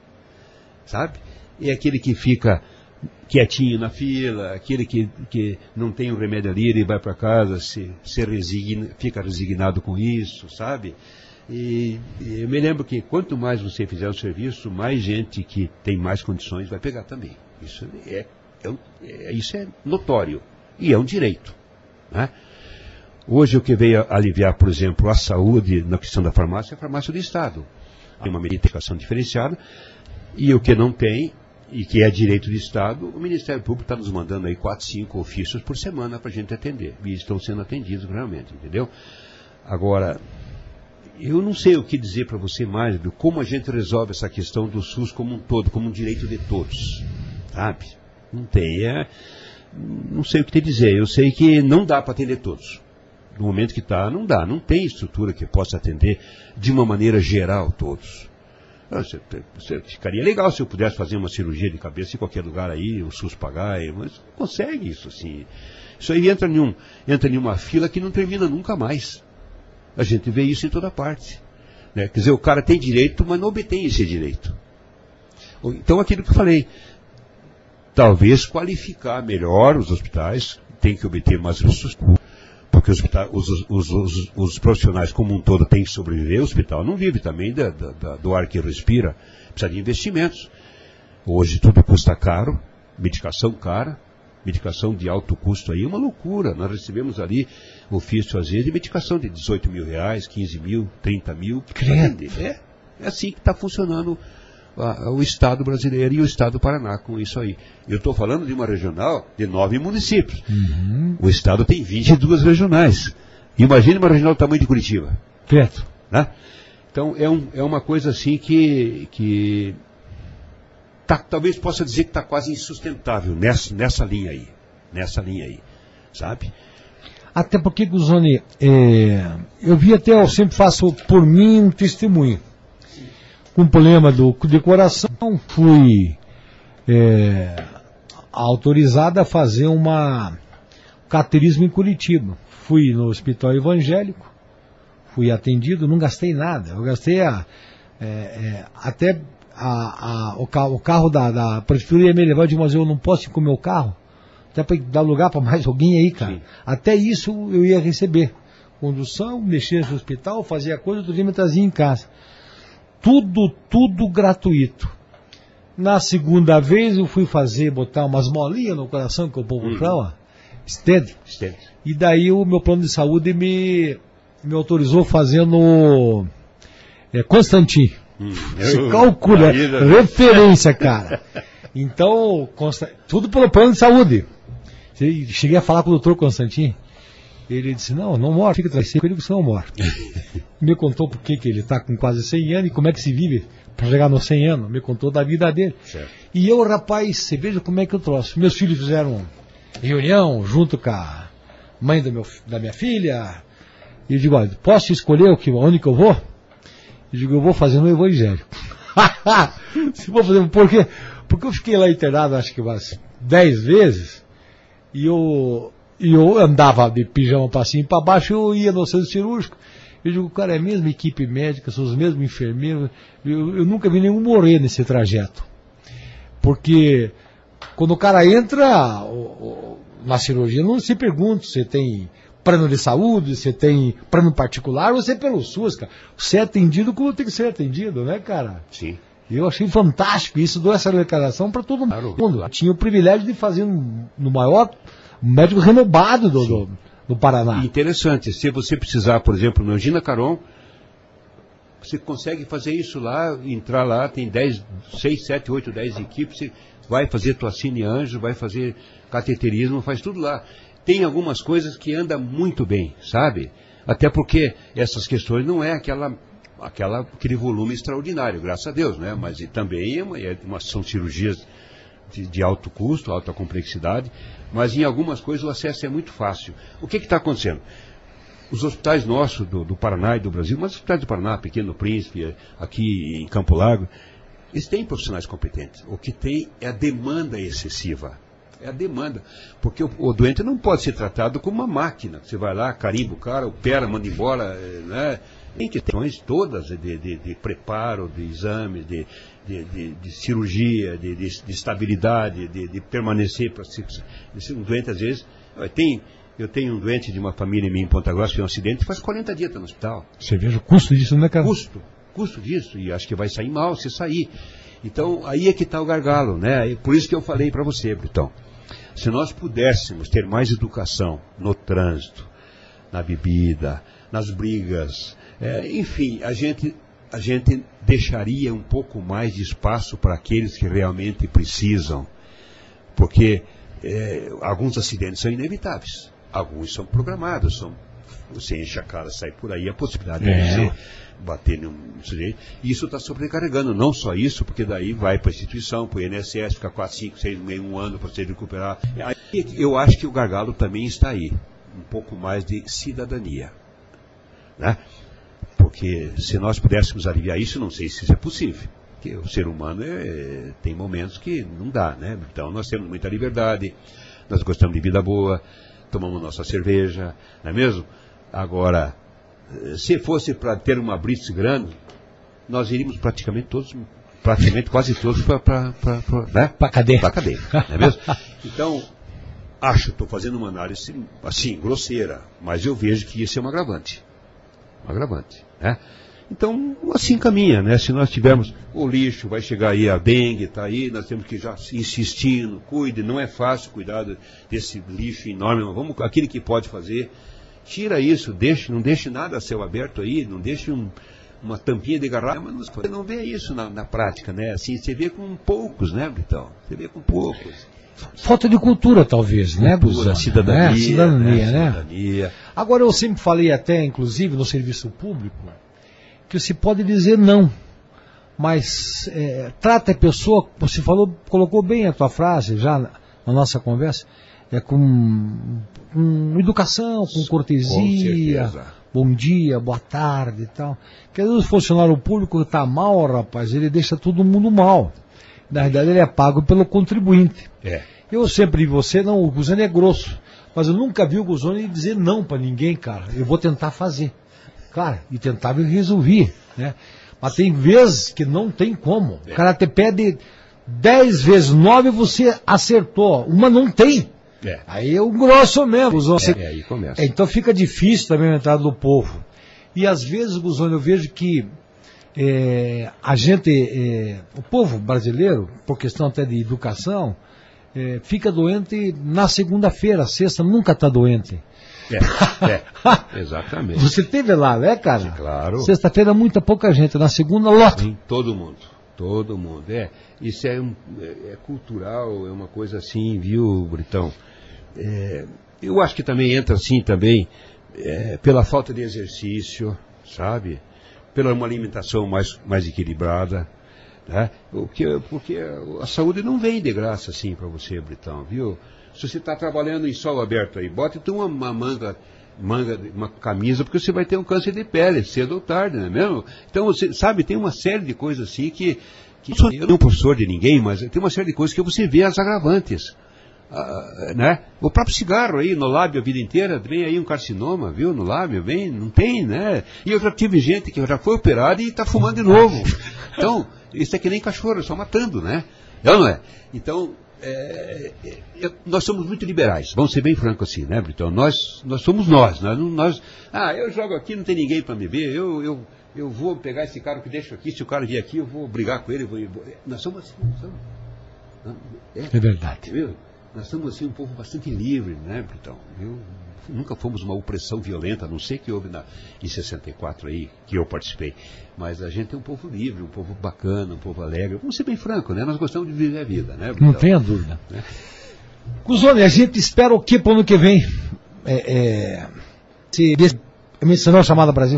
sabe? É aquele que fica quietinho na fila, aquele que, que não tem o remédio ali, ele vai para casa, se, se resigna, fica resignado com isso, sabe? E, e eu me lembro que quanto mais você fizer o serviço, mais gente que tem mais condições vai pegar também. Isso é, é, é, isso é notório e é um direito, né? Hoje o que veio aliviar, por exemplo, a saúde na questão da farmácia é a farmácia do Estado. Tem uma medicação diferenciada e o que não tem, e que é direito do Estado, o Ministério Público está nos mandando aí quatro, cinco ofícios por semana para a gente atender. E estão sendo atendidos realmente, entendeu? Agora, eu não sei o que dizer para você mais, viu, como a gente resolve essa questão do SUS como um todo, como um direito de todos, sabe? Não tem, é, não sei o que te dizer. Eu sei que não dá para atender todos. No momento que está, não dá. Não tem estrutura que possa atender de uma maneira geral todos. Você, você, ficaria legal se eu pudesse fazer uma cirurgia de cabeça em qualquer lugar aí, o SUS pagar, mas não consegue isso assim. Isso aí entra em, um, entra em uma fila que não termina nunca mais. A gente vê isso em toda parte. Né? Quer dizer, o cara tem direito, mas não obtém esse direito. Então, aquilo que eu falei, talvez qualificar melhor os hospitais, tem que obter mais recursos, porque os, os, os, os, os profissionais como um todo têm que sobreviver. O hospital não vive também da, da, do ar que respira, precisa de investimentos. Hoje tudo custa caro, medicação cara, medicação de alto custo aí é uma loucura. Nós recebemos ali ofício às vezes de medicação de dezoito mil reais, quinze mil, trinta mil. É, é assim que está funcionando a, a, o Estado brasileiro e o Estado do Paraná com isso aí. Eu estou falando de uma regional de nove municípios. Uhum. O Estado tem vinte e duas regionais. Imagine uma regional do tamanho de Curitiba. Certo. Né? Então é, um, é uma coisa assim que... que Tá, talvez possa dizer que está quase insustentável nessa, nessa linha aí. Nessa linha aí. Sabe? Até porque, Guzoni, é, eu vi até, eu sempre faço por mim um testemunho. Com um problema do, de coração, fui é, autorizado a fazer uma um cateterismo em Curitiba. Fui no hospital evangélico, fui atendido, não gastei nada. Eu gastei a, é, é, até... A, a, o carro, o carro da, da prefeitura ia me levar de mas eu não posso ir com o meu carro, até para dar lugar para mais alguém aí, cara. Sim. Até isso eu ia receber. Condução, mexer no hospital, fazia coisa, outro dia me trazia em casa. Tudo, tudo gratuito. Na segunda vez eu fui fazer, botar umas molinhas no coração, que o povo uhum. fala, stent. Stent. E daí o meu plano de saúde me, me autorizou fazendo é, Constantin. Hum, Você calcula, referência, cara. Então, consta, tudo pelo plano de saúde. Cheguei a falar com o doutor Constantin. Ele disse, não, não morre, fica tranquilo, ele você não morre. Me contou por que ele está com quase cem anos e como é que se vive para chegar nos cem anos. Me contou da vida dele. Certo. E eu, rapaz, você veja como é que eu trouxe. Meus filhos fizeram reunião junto com a mãe do meu, da minha filha. E eu digo, olha, posso escolher o que, onde que eu vou? Eu digo, eu vou fazer no evangélico. Se vou fazer, por quê? Porque eu fiquei lá internado, acho que umas dez vezes, e eu, e eu andava de pijama para cima e para baixo, eu ia no centro cirúrgico. Eu digo, cara, é a mesma equipe médica, são os mesmos enfermeiros, eu, eu nunca vi nenhum morrer nesse trajeto. Porque quando o cara entra o, o, na cirurgia, não se pergunta se tem plano de saúde, você tem plano particular, você é pelo SUS, cara. Você é atendido como tem que ser atendido, né, cara? Sim. Eu achei fantástico isso, deu essa declaração para todo mundo. Claro. Tinha o privilégio de fazer um, no maior um médico renomado do, do, do Paraná. Interessante, se você precisar, por exemplo, no Angina Caron, você consegue fazer isso lá, entrar lá, tem dez, seis, sete, oito, dez equipes, você vai fazer tua cine anjo, vai fazer cateterismo, faz tudo lá. Tem algumas coisas que andam muito bem, sabe? Até porque essas questões não é aquela, aquela, aquele volume extraordinário, graças a Deus, né? Mas e também é uma, é uma, são cirurgias de, de alto custo, alta complexidade, mas em algumas coisas o acesso é muito fácil. O que está acontecendo? Os hospitais nossos do, do Paraná e do Brasil, mas os hospitais do Paraná, Pequeno Príncipe, aqui em Campo Largo, eles têm profissionais competentes. O que tem é a demanda excessiva. É a demanda, porque o, o doente não pode ser tratado como uma máquina. Você vai lá, carimba o cara, opera, manda embora, né? Tem questões todas de, de, de preparo, de exame, de, de, de, de cirurgia, de, de, de estabilidade, de, de permanecer. Pra, um doente, às vezes, tem, eu tenho um doente de uma família minha em Ponta Grossa que fez um acidente e faz quarenta dias no hospital. Você veja o custo disso, né, cara? Custo, custo disso, e acho que vai sair mal se sair. Então, aí é que está o gargalo, né? Por isso que eu falei para você, Britão. Se nós pudéssemos ter mais educação no trânsito, na bebida, nas brigas, é, enfim, a gente, a gente deixaria um pouco mais de espaço para aqueles que realmente precisam. Porque é, alguns acidentes são inevitáveis, alguns são programados, são, você enche a cara, sai por aí, a possibilidade é. de você bater num sujeito, e isso está sobrecarregando, não só isso, porque daí vai para a instituição, para o I N S S, fica quatro, cinco, seis, meio, um ano para você recuperar. Aí, eu acho que o gargalo também está aí, um pouco mais de cidadania, né? Porque porque se nós pudéssemos aliviar isso, não sei se isso é possível. Porque o ser humano é, tem momentos que não dá, né? Então nós temos muita liberdade, nós gostamos de vida boa, tomamos nossa cerveja, não é mesmo? Agora, se fosse para ter uma blitz grande, nós iríamos praticamente todos, praticamente quase todos para né? a cadeia. Pra cadeia, não é mesmo? Então, acho, estou fazendo uma análise assim, grosseira, mas eu vejo que isso é um agravante. Um agravante, né? Então, assim caminha, né? Se nós tivermos o lixo, vai chegar aí a dengue, está aí, nós temos que já insistindo, cuide, não é fácil cuidar desse lixo enorme, mas vamos, aquele que pode fazer, tira isso, deixe, não deixe nada a céu aberto aí, não deixe um, uma tampinha de garrafa, mas você não vê isso na, na prática, né? Assim, você vê com poucos, né, Britão? Você vê com poucos. Falta de cultura, talvez, né, Cultura, cidadania, né? Cidadania, né? Cidadania. Agora, eu sempre falei até, inclusive, no serviço público, que se pode dizer não, mas é, trata a pessoa, você falou, colocou bem a tua frase já na, na nossa conversa, é com, com educação, com cortesia, com bom dia, boa tarde e tal. Porque às vezes o funcionário público está mal, rapaz, ele deixa todo mundo mal. Na verdade ele é pago pelo contribuinte. É. Eu sempre vi você, não, o Guzani é grosso, mas eu nunca vi o Guzani dizer não para ninguém, cara. Eu vou tentar fazer. Claro, e tentava resolver, né? Mas tem vezes que não tem como. É. O cara te pede dez vezes nove, você acertou. Uma não tem. É. Aí é o grosso mesmo. Você... É, aí começa. É, então fica difícil também a entrada do povo. E às vezes, Guzoni, eu vejo que é, a gente, é, o povo brasileiro, por questão até de educação, é, fica doente na segunda-feira, sexta nunca está doente. É, é, exatamente. Você teve lá, né, cara? Claro. Sexta-feira muita pouca gente, na segunda lota. Sim, todo mundo, todo mundo. É, isso é, um, é, é cultural, é uma coisa assim, viu, Britão? É, eu acho que também entra assim também é, pela falta de exercício, sabe? Pela uma alimentação mais, mais equilibrada, né? Porque, porque a saúde não vem de graça assim para você, Britão, viu? Se você está trabalhando em sol aberto aí, bota então uma, uma manga, manga, uma camisa, porque você vai ter um câncer de pele, cedo ou tarde, não é mesmo? Então, você sabe, tem uma série de coisas assim que, que eu não sou um professor de ninguém, mas tem uma série de coisas que você vê as agravantes. Ah, né? O próprio cigarro aí, no lábio a vida inteira, vem aí um carcinoma, viu, no lábio, vem, não tem, né? E eu já tive gente que já foi operada e está fumando de novo. Então, isso é que nem cachorro, só matando, né? Não, não é? Então, É, é, nós somos muito liberais, vamos ser bem francos assim, né, Britão? Nós, nós somos nós, nós, nós. Ah, eu jogo aqui, não tem ninguém para me ver, eu, eu, eu vou pegar esse cara que deixo aqui, se o cara vier aqui, eu vou brigar com ele. Eu vou, eu vou. Nós somos assim, nós somos. É, é verdade. Viu? Nós somos assim um povo bastante livre, né, Britão? Eu, nunca fomos uma opressão violenta, a não sei que houve na, em sessenta e quatro aí, que eu participei. Mas a gente é um povo livre, um povo bacana, um povo alegre. Vamos ser bem franco, né? Nós gostamos de viver a vida, né? Não tenha dúvida. Né? Guzoni, a gente espera o que para o ano que vem? É, é, se mencionou a chamada Brasil?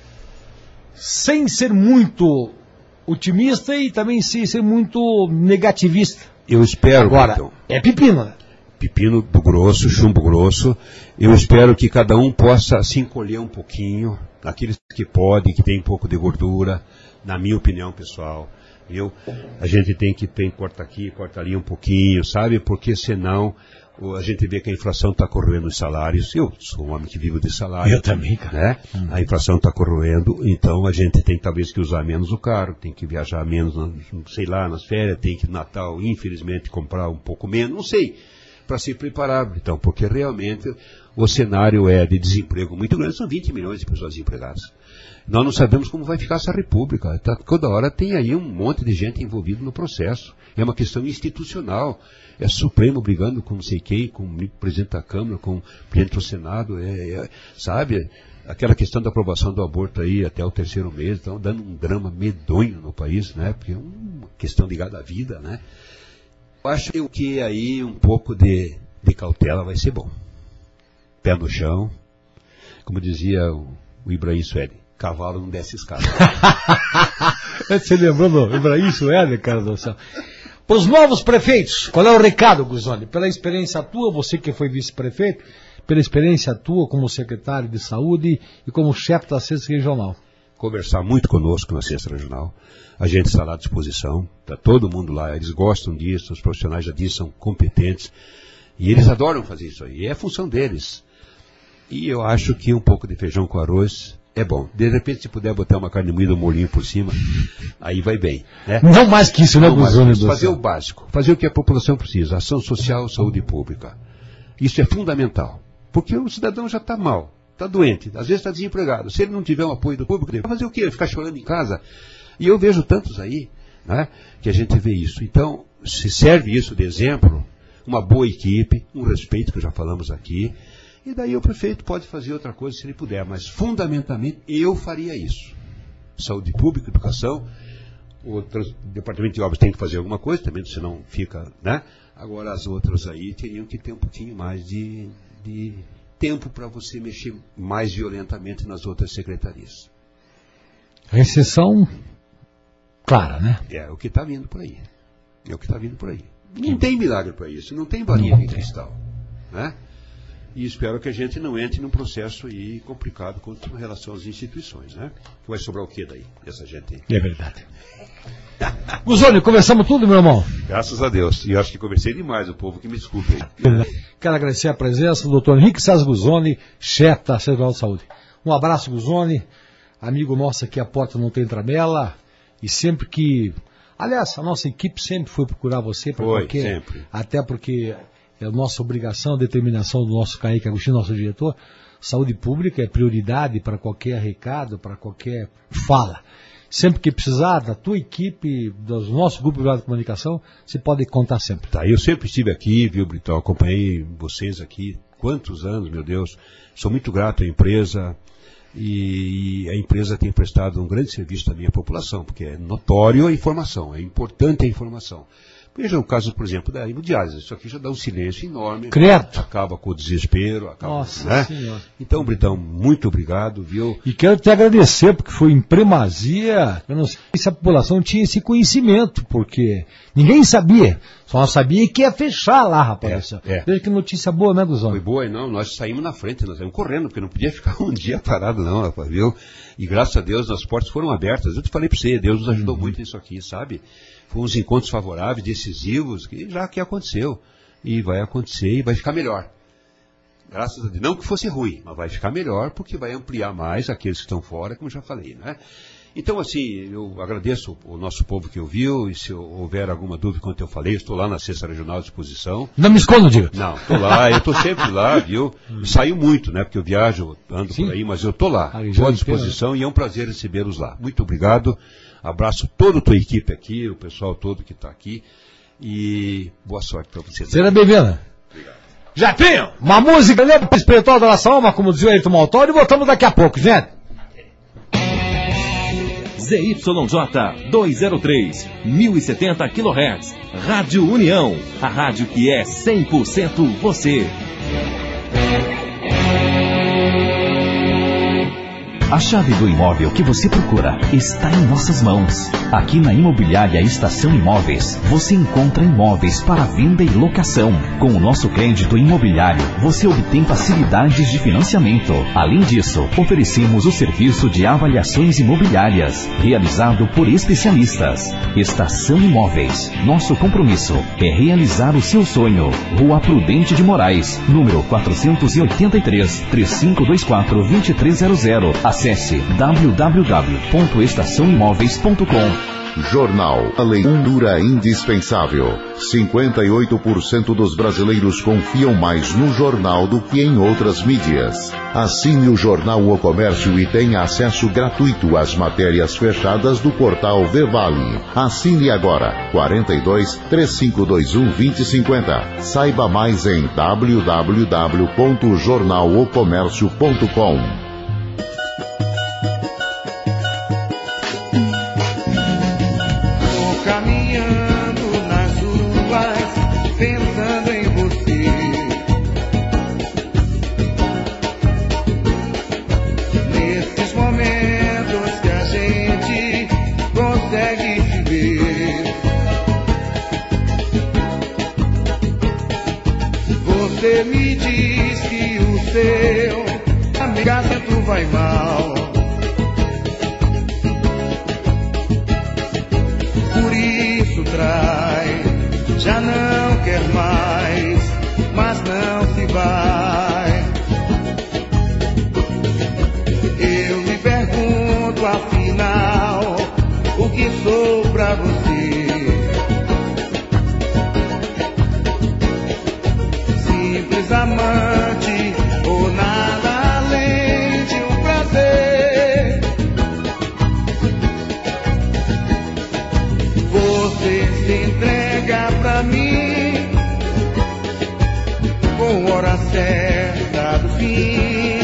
Sem ser muito otimista e também sem ser muito negativista. Eu espero, agora, então. É pepino, né? Pepino do grosso, chumbo grosso. Eu espero que cada um possa se encolher um pouquinho, aqueles que podem, que tem um pouco de gordura, na minha opinião pessoal. Viu? A gente tem que tem, corta aqui, corta ali um pouquinho, sabe? Porque senão a gente vê que a inflação está corroendo os salários. Eu sou um homem que vivo de salário. Eu também, cara. Né? Hum. A inflação está corroendo, então a gente tem talvez que usar menos o carro, tem que viajar menos, sei lá, nas férias, tem que no Natal, infelizmente, comprar um pouco menos, não sei. Para se preparar, então, porque realmente o cenário é de desemprego muito grande, são vinte milhões de pessoas desempregadas. Nós não sabemos como vai ficar essa república, tá? Toda hora tem aí um monte de gente envolvida no processo, é uma questão institucional, é Supremo brigando com não sei quem, com o presidente da Câmara, com o presidente do Senado, é, é, sabe, aquela questão da aprovação do aborto aí até o terceiro mês, então dando um drama medonho no país, né, porque é uma questão ligada à vida, né. Acho que aí um pouco de, de cautela vai ser bom. Pé no chão, como dizia o, o Ibrahim Suede, cavalo não desce escada. Você lembrou do Ibrahim Suede, cara do céu? Para os novos prefeitos, qual é o recado, Guzoni? Pela experiência tua, você que foi vice-prefeito, pela experiência tua como secretário de saúde e como chefe da Assistência Regional. conversar muito conosco na Sexta Regional. A gente está lá à disposição, está todo mundo lá, eles gostam disso, os profissionais já dizem, são competentes, e eles adoram fazer isso aí, é a função deles. E eu acho que um pouco de feijão com arroz é bom. De repente, se puder botar uma carne moída, um molhinho por cima, aí vai bem. Né? Não mais que isso, né, Guzoni? Fazer o básico, fazer o que a população precisa, ação social, saúde pública. Isso é fundamental, porque o cidadão já está mal, está doente, às vezes está desempregado. Se ele não tiver o apoio do público, ele vai fazer o quê? Ficar chorando em casa? E eu vejo tantos aí, né, que a gente vê isso. Então, se serve isso de exemplo, uma boa equipe, um respeito, que já falamos aqui, e daí o prefeito pode fazer outra coisa se ele puder, mas fundamentalmente eu faria isso. Saúde pública, educação, o departamento de obras tem que fazer alguma coisa, também senão fica, né? Agora as outras aí teriam que ter um pouquinho mais de, de tempo para você mexer mais violentamente nas outras secretarias. Recessão clara, né? É o que está vindo por aí. É o que está vindo por aí. Não tem milagre para isso, não tem varinha de cristal, né? E espero que a gente não entre num processo aí complicado com relação às instituições, né? Que vai sobrar o quê daí, dessa gente aí? É verdade. Guzoni, conversamos tudo, meu irmão? Graças a Deus. E eu acho que conversei demais, o povo que me desculpe aí. Quero agradecer a presença do doutor Henrique César Guzoni, chefe da Secretaria de Saúde. Um abraço, Guzoni. Amigo nosso aqui, a porta não tem tramela. E sempre que... Aliás, a nossa equipe sempre foi procurar você para qualquer... sempre. Até porque... É a nossa obrigação, a determinação do nosso Kaique Agostinho, nosso diretor. Saúde pública é prioridade para qualquer recado, para qualquer fala. Sempre que precisar da tua equipe, do nosso grupo de comunicação, você pode contar sempre. Tá, eu sempre estive aqui, viu, Britão? Acompanhei vocês aqui. Quantos anos, meu Deus. Sou muito grato à empresa. E a empresa tem prestado um grande serviço também à população, porque é notório a informação, é importante a informação. Veja o caso, por exemplo, da hemodiálise. Isso aqui já dá um silêncio enorme. Credo. Acaba com o desespero. Acaba, Nossa né? Senhora. Então, Britão, muito obrigado, viu? E quero te agradecer, porque foi em primazia. Eu não sei se a população tinha esse conhecimento, porque ninguém sabia. Só sabia que ia fechar lá, rapaz. É, é. Veja que notícia boa, né, Guzoni? Foi boa, e não, nós saímos na frente, nós saímos correndo, porque não podia ficar um dia parado, não, rapaz, viu? E graças a Deus, as portas foram abertas. Eu te falei para você, Deus nos ajudou uhum. muito nisso aqui, sabe? Foram uns encontros favoráveis, decisivos, que já que aconteceu. E vai acontecer e vai ficar melhor. Graças a Deus. Não que fosse ruim, mas vai ficar melhor porque vai ampliar mais aqueles que estão fora, como eu já falei, né? Então, assim, eu agradeço o nosso povo que ouviu, e se houver alguma dúvida quanto eu falei, eu estou lá na Sexta Regional à disposição. Não me escondo, diga. Não, estou lá, eu estou sempre lá, viu? Saio muito, né, porque eu viajo, ando Sim. por aí, mas eu estou lá, estou à disposição inteira. E é um prazer recebê-los lá. Muito obrigado, abraço toda a tua equipe aqui, o pessoal todo que está aqui, e boa sorte para vocês. Seja bem-vinda. Obrigado. Já tem uma música, lembra espiritual da nossa alma, como dizia o Ayrton Maltório, e voltamos daqui a pouco, gente. Z Y J duzentos e três, mil e setenta quilohertz, Rádio União, a rádio que é cem por cento você. A chave do imóvel que você procura está em nossas mãos. Aqui na Imobiliária Estação Imóveis, você encontra imóveis para venda e locação. Com o nosso crédito imobiliário, você obtém facilidades de financiamento. Além disso, oferecemos o serviço de avaliações imobiliárias, realizado por especialistas. Estação Imóveis, nosso compromisso é realizar o seu sonho. Rua Prudente de Moraes, número quatrocentos e oitenta e três, três cinco dois quatro, dois três zero zero. Acesse w w w ponto estação imóveis ponto com. Jornal A Leitura Indispensável. cinquenta e oito por cento dos brasileiros confiam mais no jornal do que em outras mídias. Assine o jornal O Comércio e tenha acesso gratuito às matérias fechadas do portal Vevale. Assine agora. quarenta e dois, três cinco dois um, dois zero cinco zero. Saiba mais em w w w ponto jornal o comércio ponto com. Você me diz que o seu amigamento vai mal. já não quer mais, mas não se vai. Eu me pergunto afinal, o que sou pra você? Simples amante ou nada além de um prazer? Você se entrega pra mim com hora certa do fim.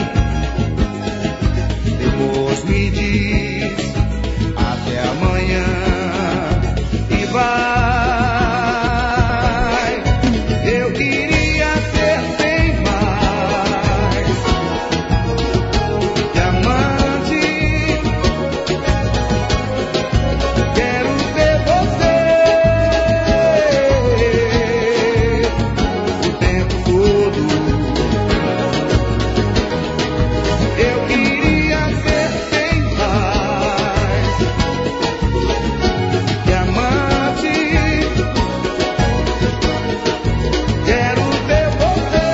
Depois me diz até amanhã e vai. Eu queria ser bem mais que amante. Quero ter você o tempo todo. Eu queria ser bem mais que amante. Quero ter você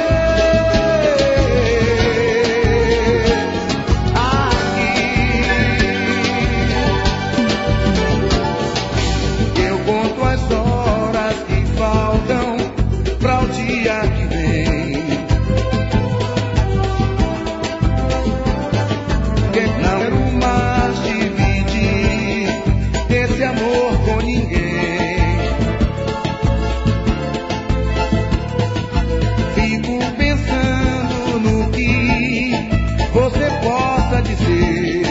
aqui. Eu conto as horas que faltam pra o dia que vem. Que não quero mais dividir esse amor com ninguém. Fico pensando no que você possa dizer.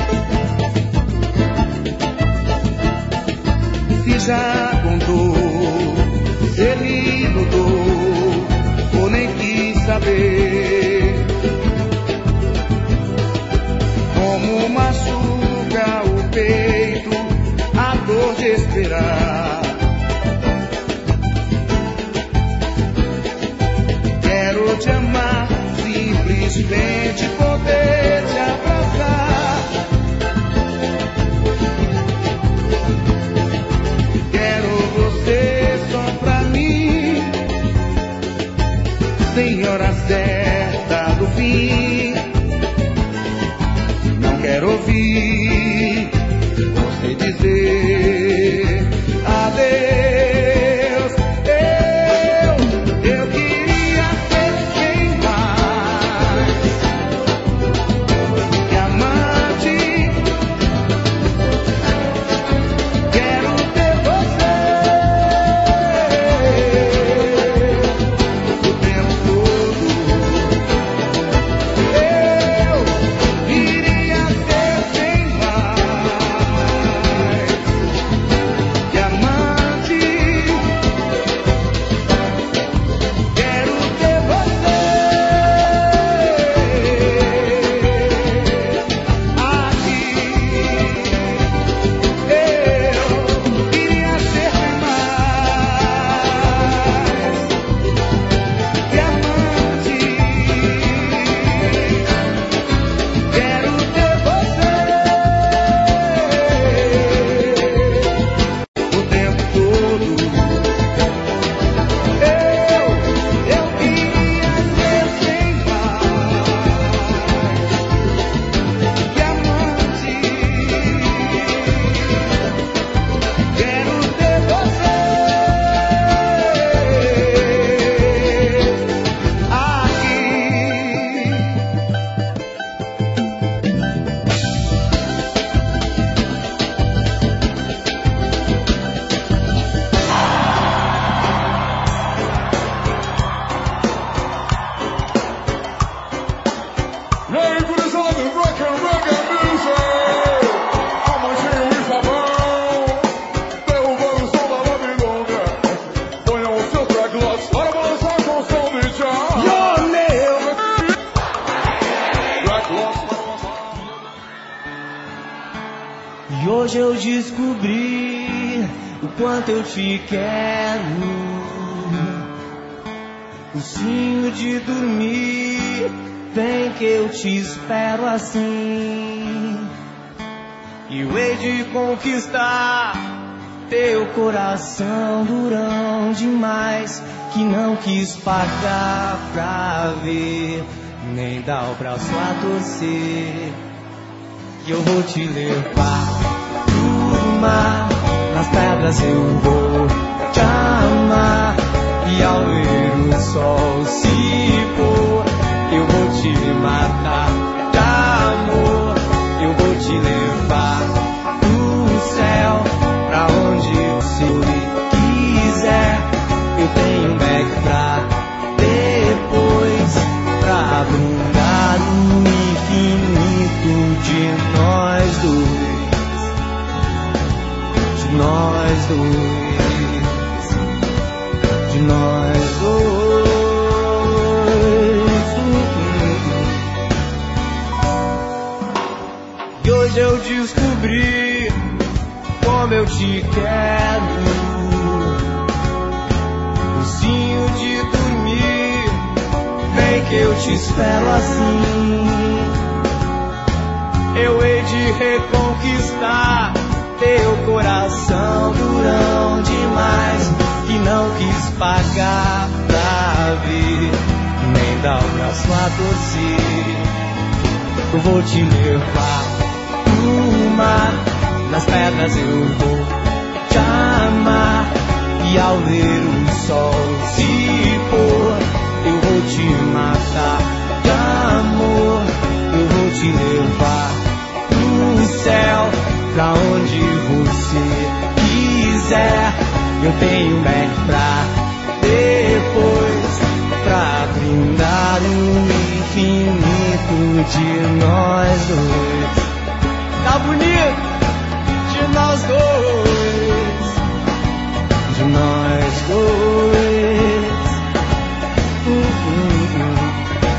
Se já contou, se ele notou, ou nem quis saber como machuca o peito a dor de esperar. Quero te amar, simplesmente poder te abraçar. Quero você só pra mim, sem hora certa do fim. Não quero ouvir você dizer adeus. Eu, eu queria ser bem mais que amante. Quero ter você o tempo todo. Eu queria ser bem mais que amante. Quero ter você aqui. Eu queria ser bem mais que amante. Quero ter você o tempo todo. Eu, eu queria ser bem mais que amante. Quero ter você E hoje eu descobri o quanto eu te quero. Ursinho de dormir, vem que eu te espero assim. E eu hei de conquistar Teu coração durão demais, que não quis pagar pra ver, nem dar o braço a torcer. E eu vou te levar pro mar, nas pedras eu vou te amar, e ao ver o sol se pôr, eu vou te matar de amor. Eu vou te levar pro céu, pra onde você quiser. Eu tenho um bag pra depois, pra brindar no infinito de nós dois, de nós dois, de nós dois. E hoje eu descobri como eu te quero. Ursinho de dormir, vem que eu te espero assim. Eu hei de reconquistar teu coração durão demais, que não quis pagar pra ver, nem dar o braço a torcer. Eu vou te levar pro mar, nas pedras eu vou te amar, e ao ver o sol se pôr, eu vou te matar de amor. Eu vou te levar pro céu, pra onde você quiser. Eu tenho um bag pra depois, pra brindar o infinito de nós dois. Tá bonito? De nós dois, de nós dois. Uh, uh, uh.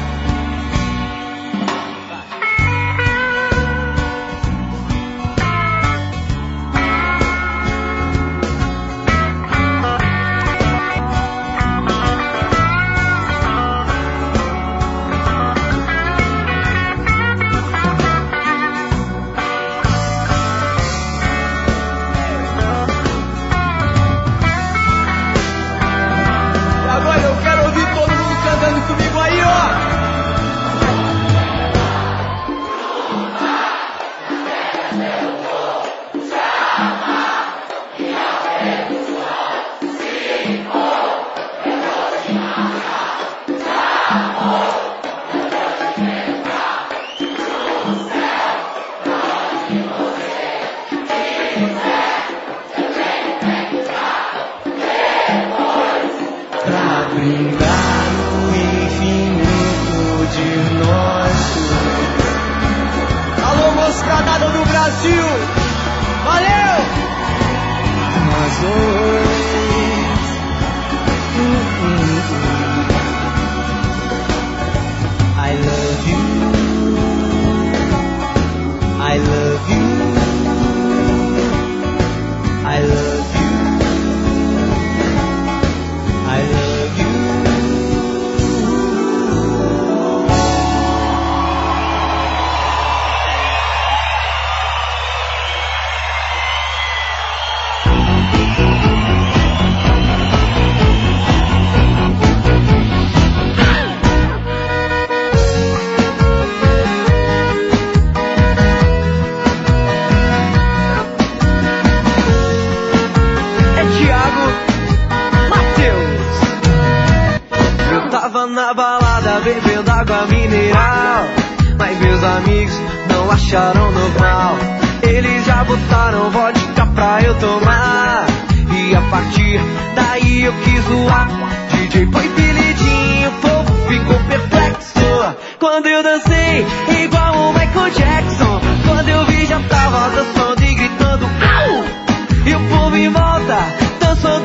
Na balada bebendo água mineral, mas meus amigos não acharam normal. Eles já botaram vodka pra eu tomar, e a partir daí eu quis zoar. D J põe pelidinho, o povo ficou perplexo quando eu dancei igual o Michael Jackson. Quando eu vi já tava dançando e gritando au, e o povo em volta dançando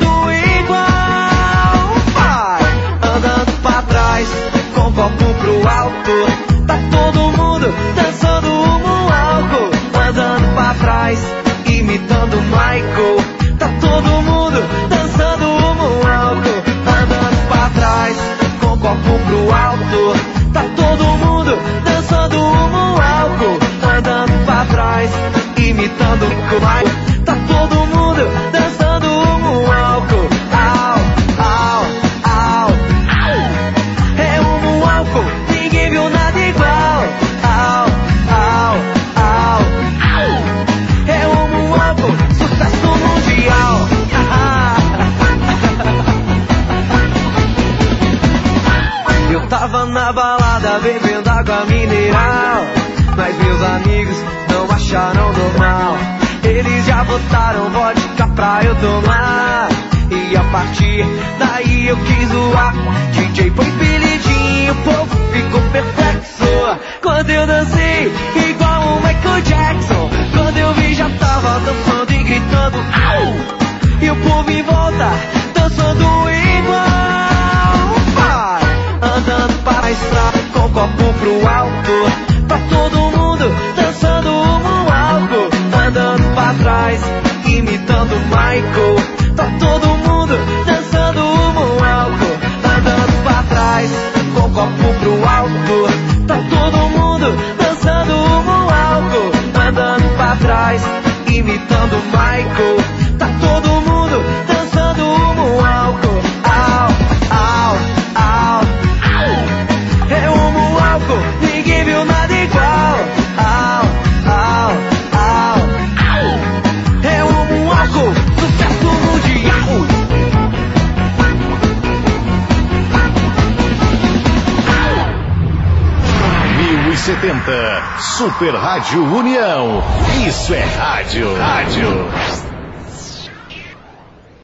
igual. Vai andando pra trás, com o copo pro alto, tá todo mundo dançando o moonwalk. Andando pra trás, imitando o Michael, tá todo mundo dançando tava na balada bebendo água mineral, mas meus amigos não acharam normal. Eles já botaram vodka pra eu tomar, e a partir daí eu quis zoar. D J foi pelidinho, o povo ficou perplexo quando eu dancei igual o Michael Jackson. Quando eu vi já tava dançando e gritando au, e o povo em volta dançando igual. Vai andando para a estrada com o copo pro alto, pra todo mundo dançando o moonwalk. Andando pra trás, imitando Michael, tá todo mundo dançando o moonwalk. Andando pra trás, com o copo pro alto, tá todo mundo dançando o moonwalk. Andando pra trás, imitando Michael, tá todo mundo dançando o moonwalk. Au, au, au, au. É o moonwalk, ninguém viu nada igual. Au, au, au, au. É o moonwalk, sucesso mundial. mil e setenta, Super Rádio União. Isso é rádio. Rádio.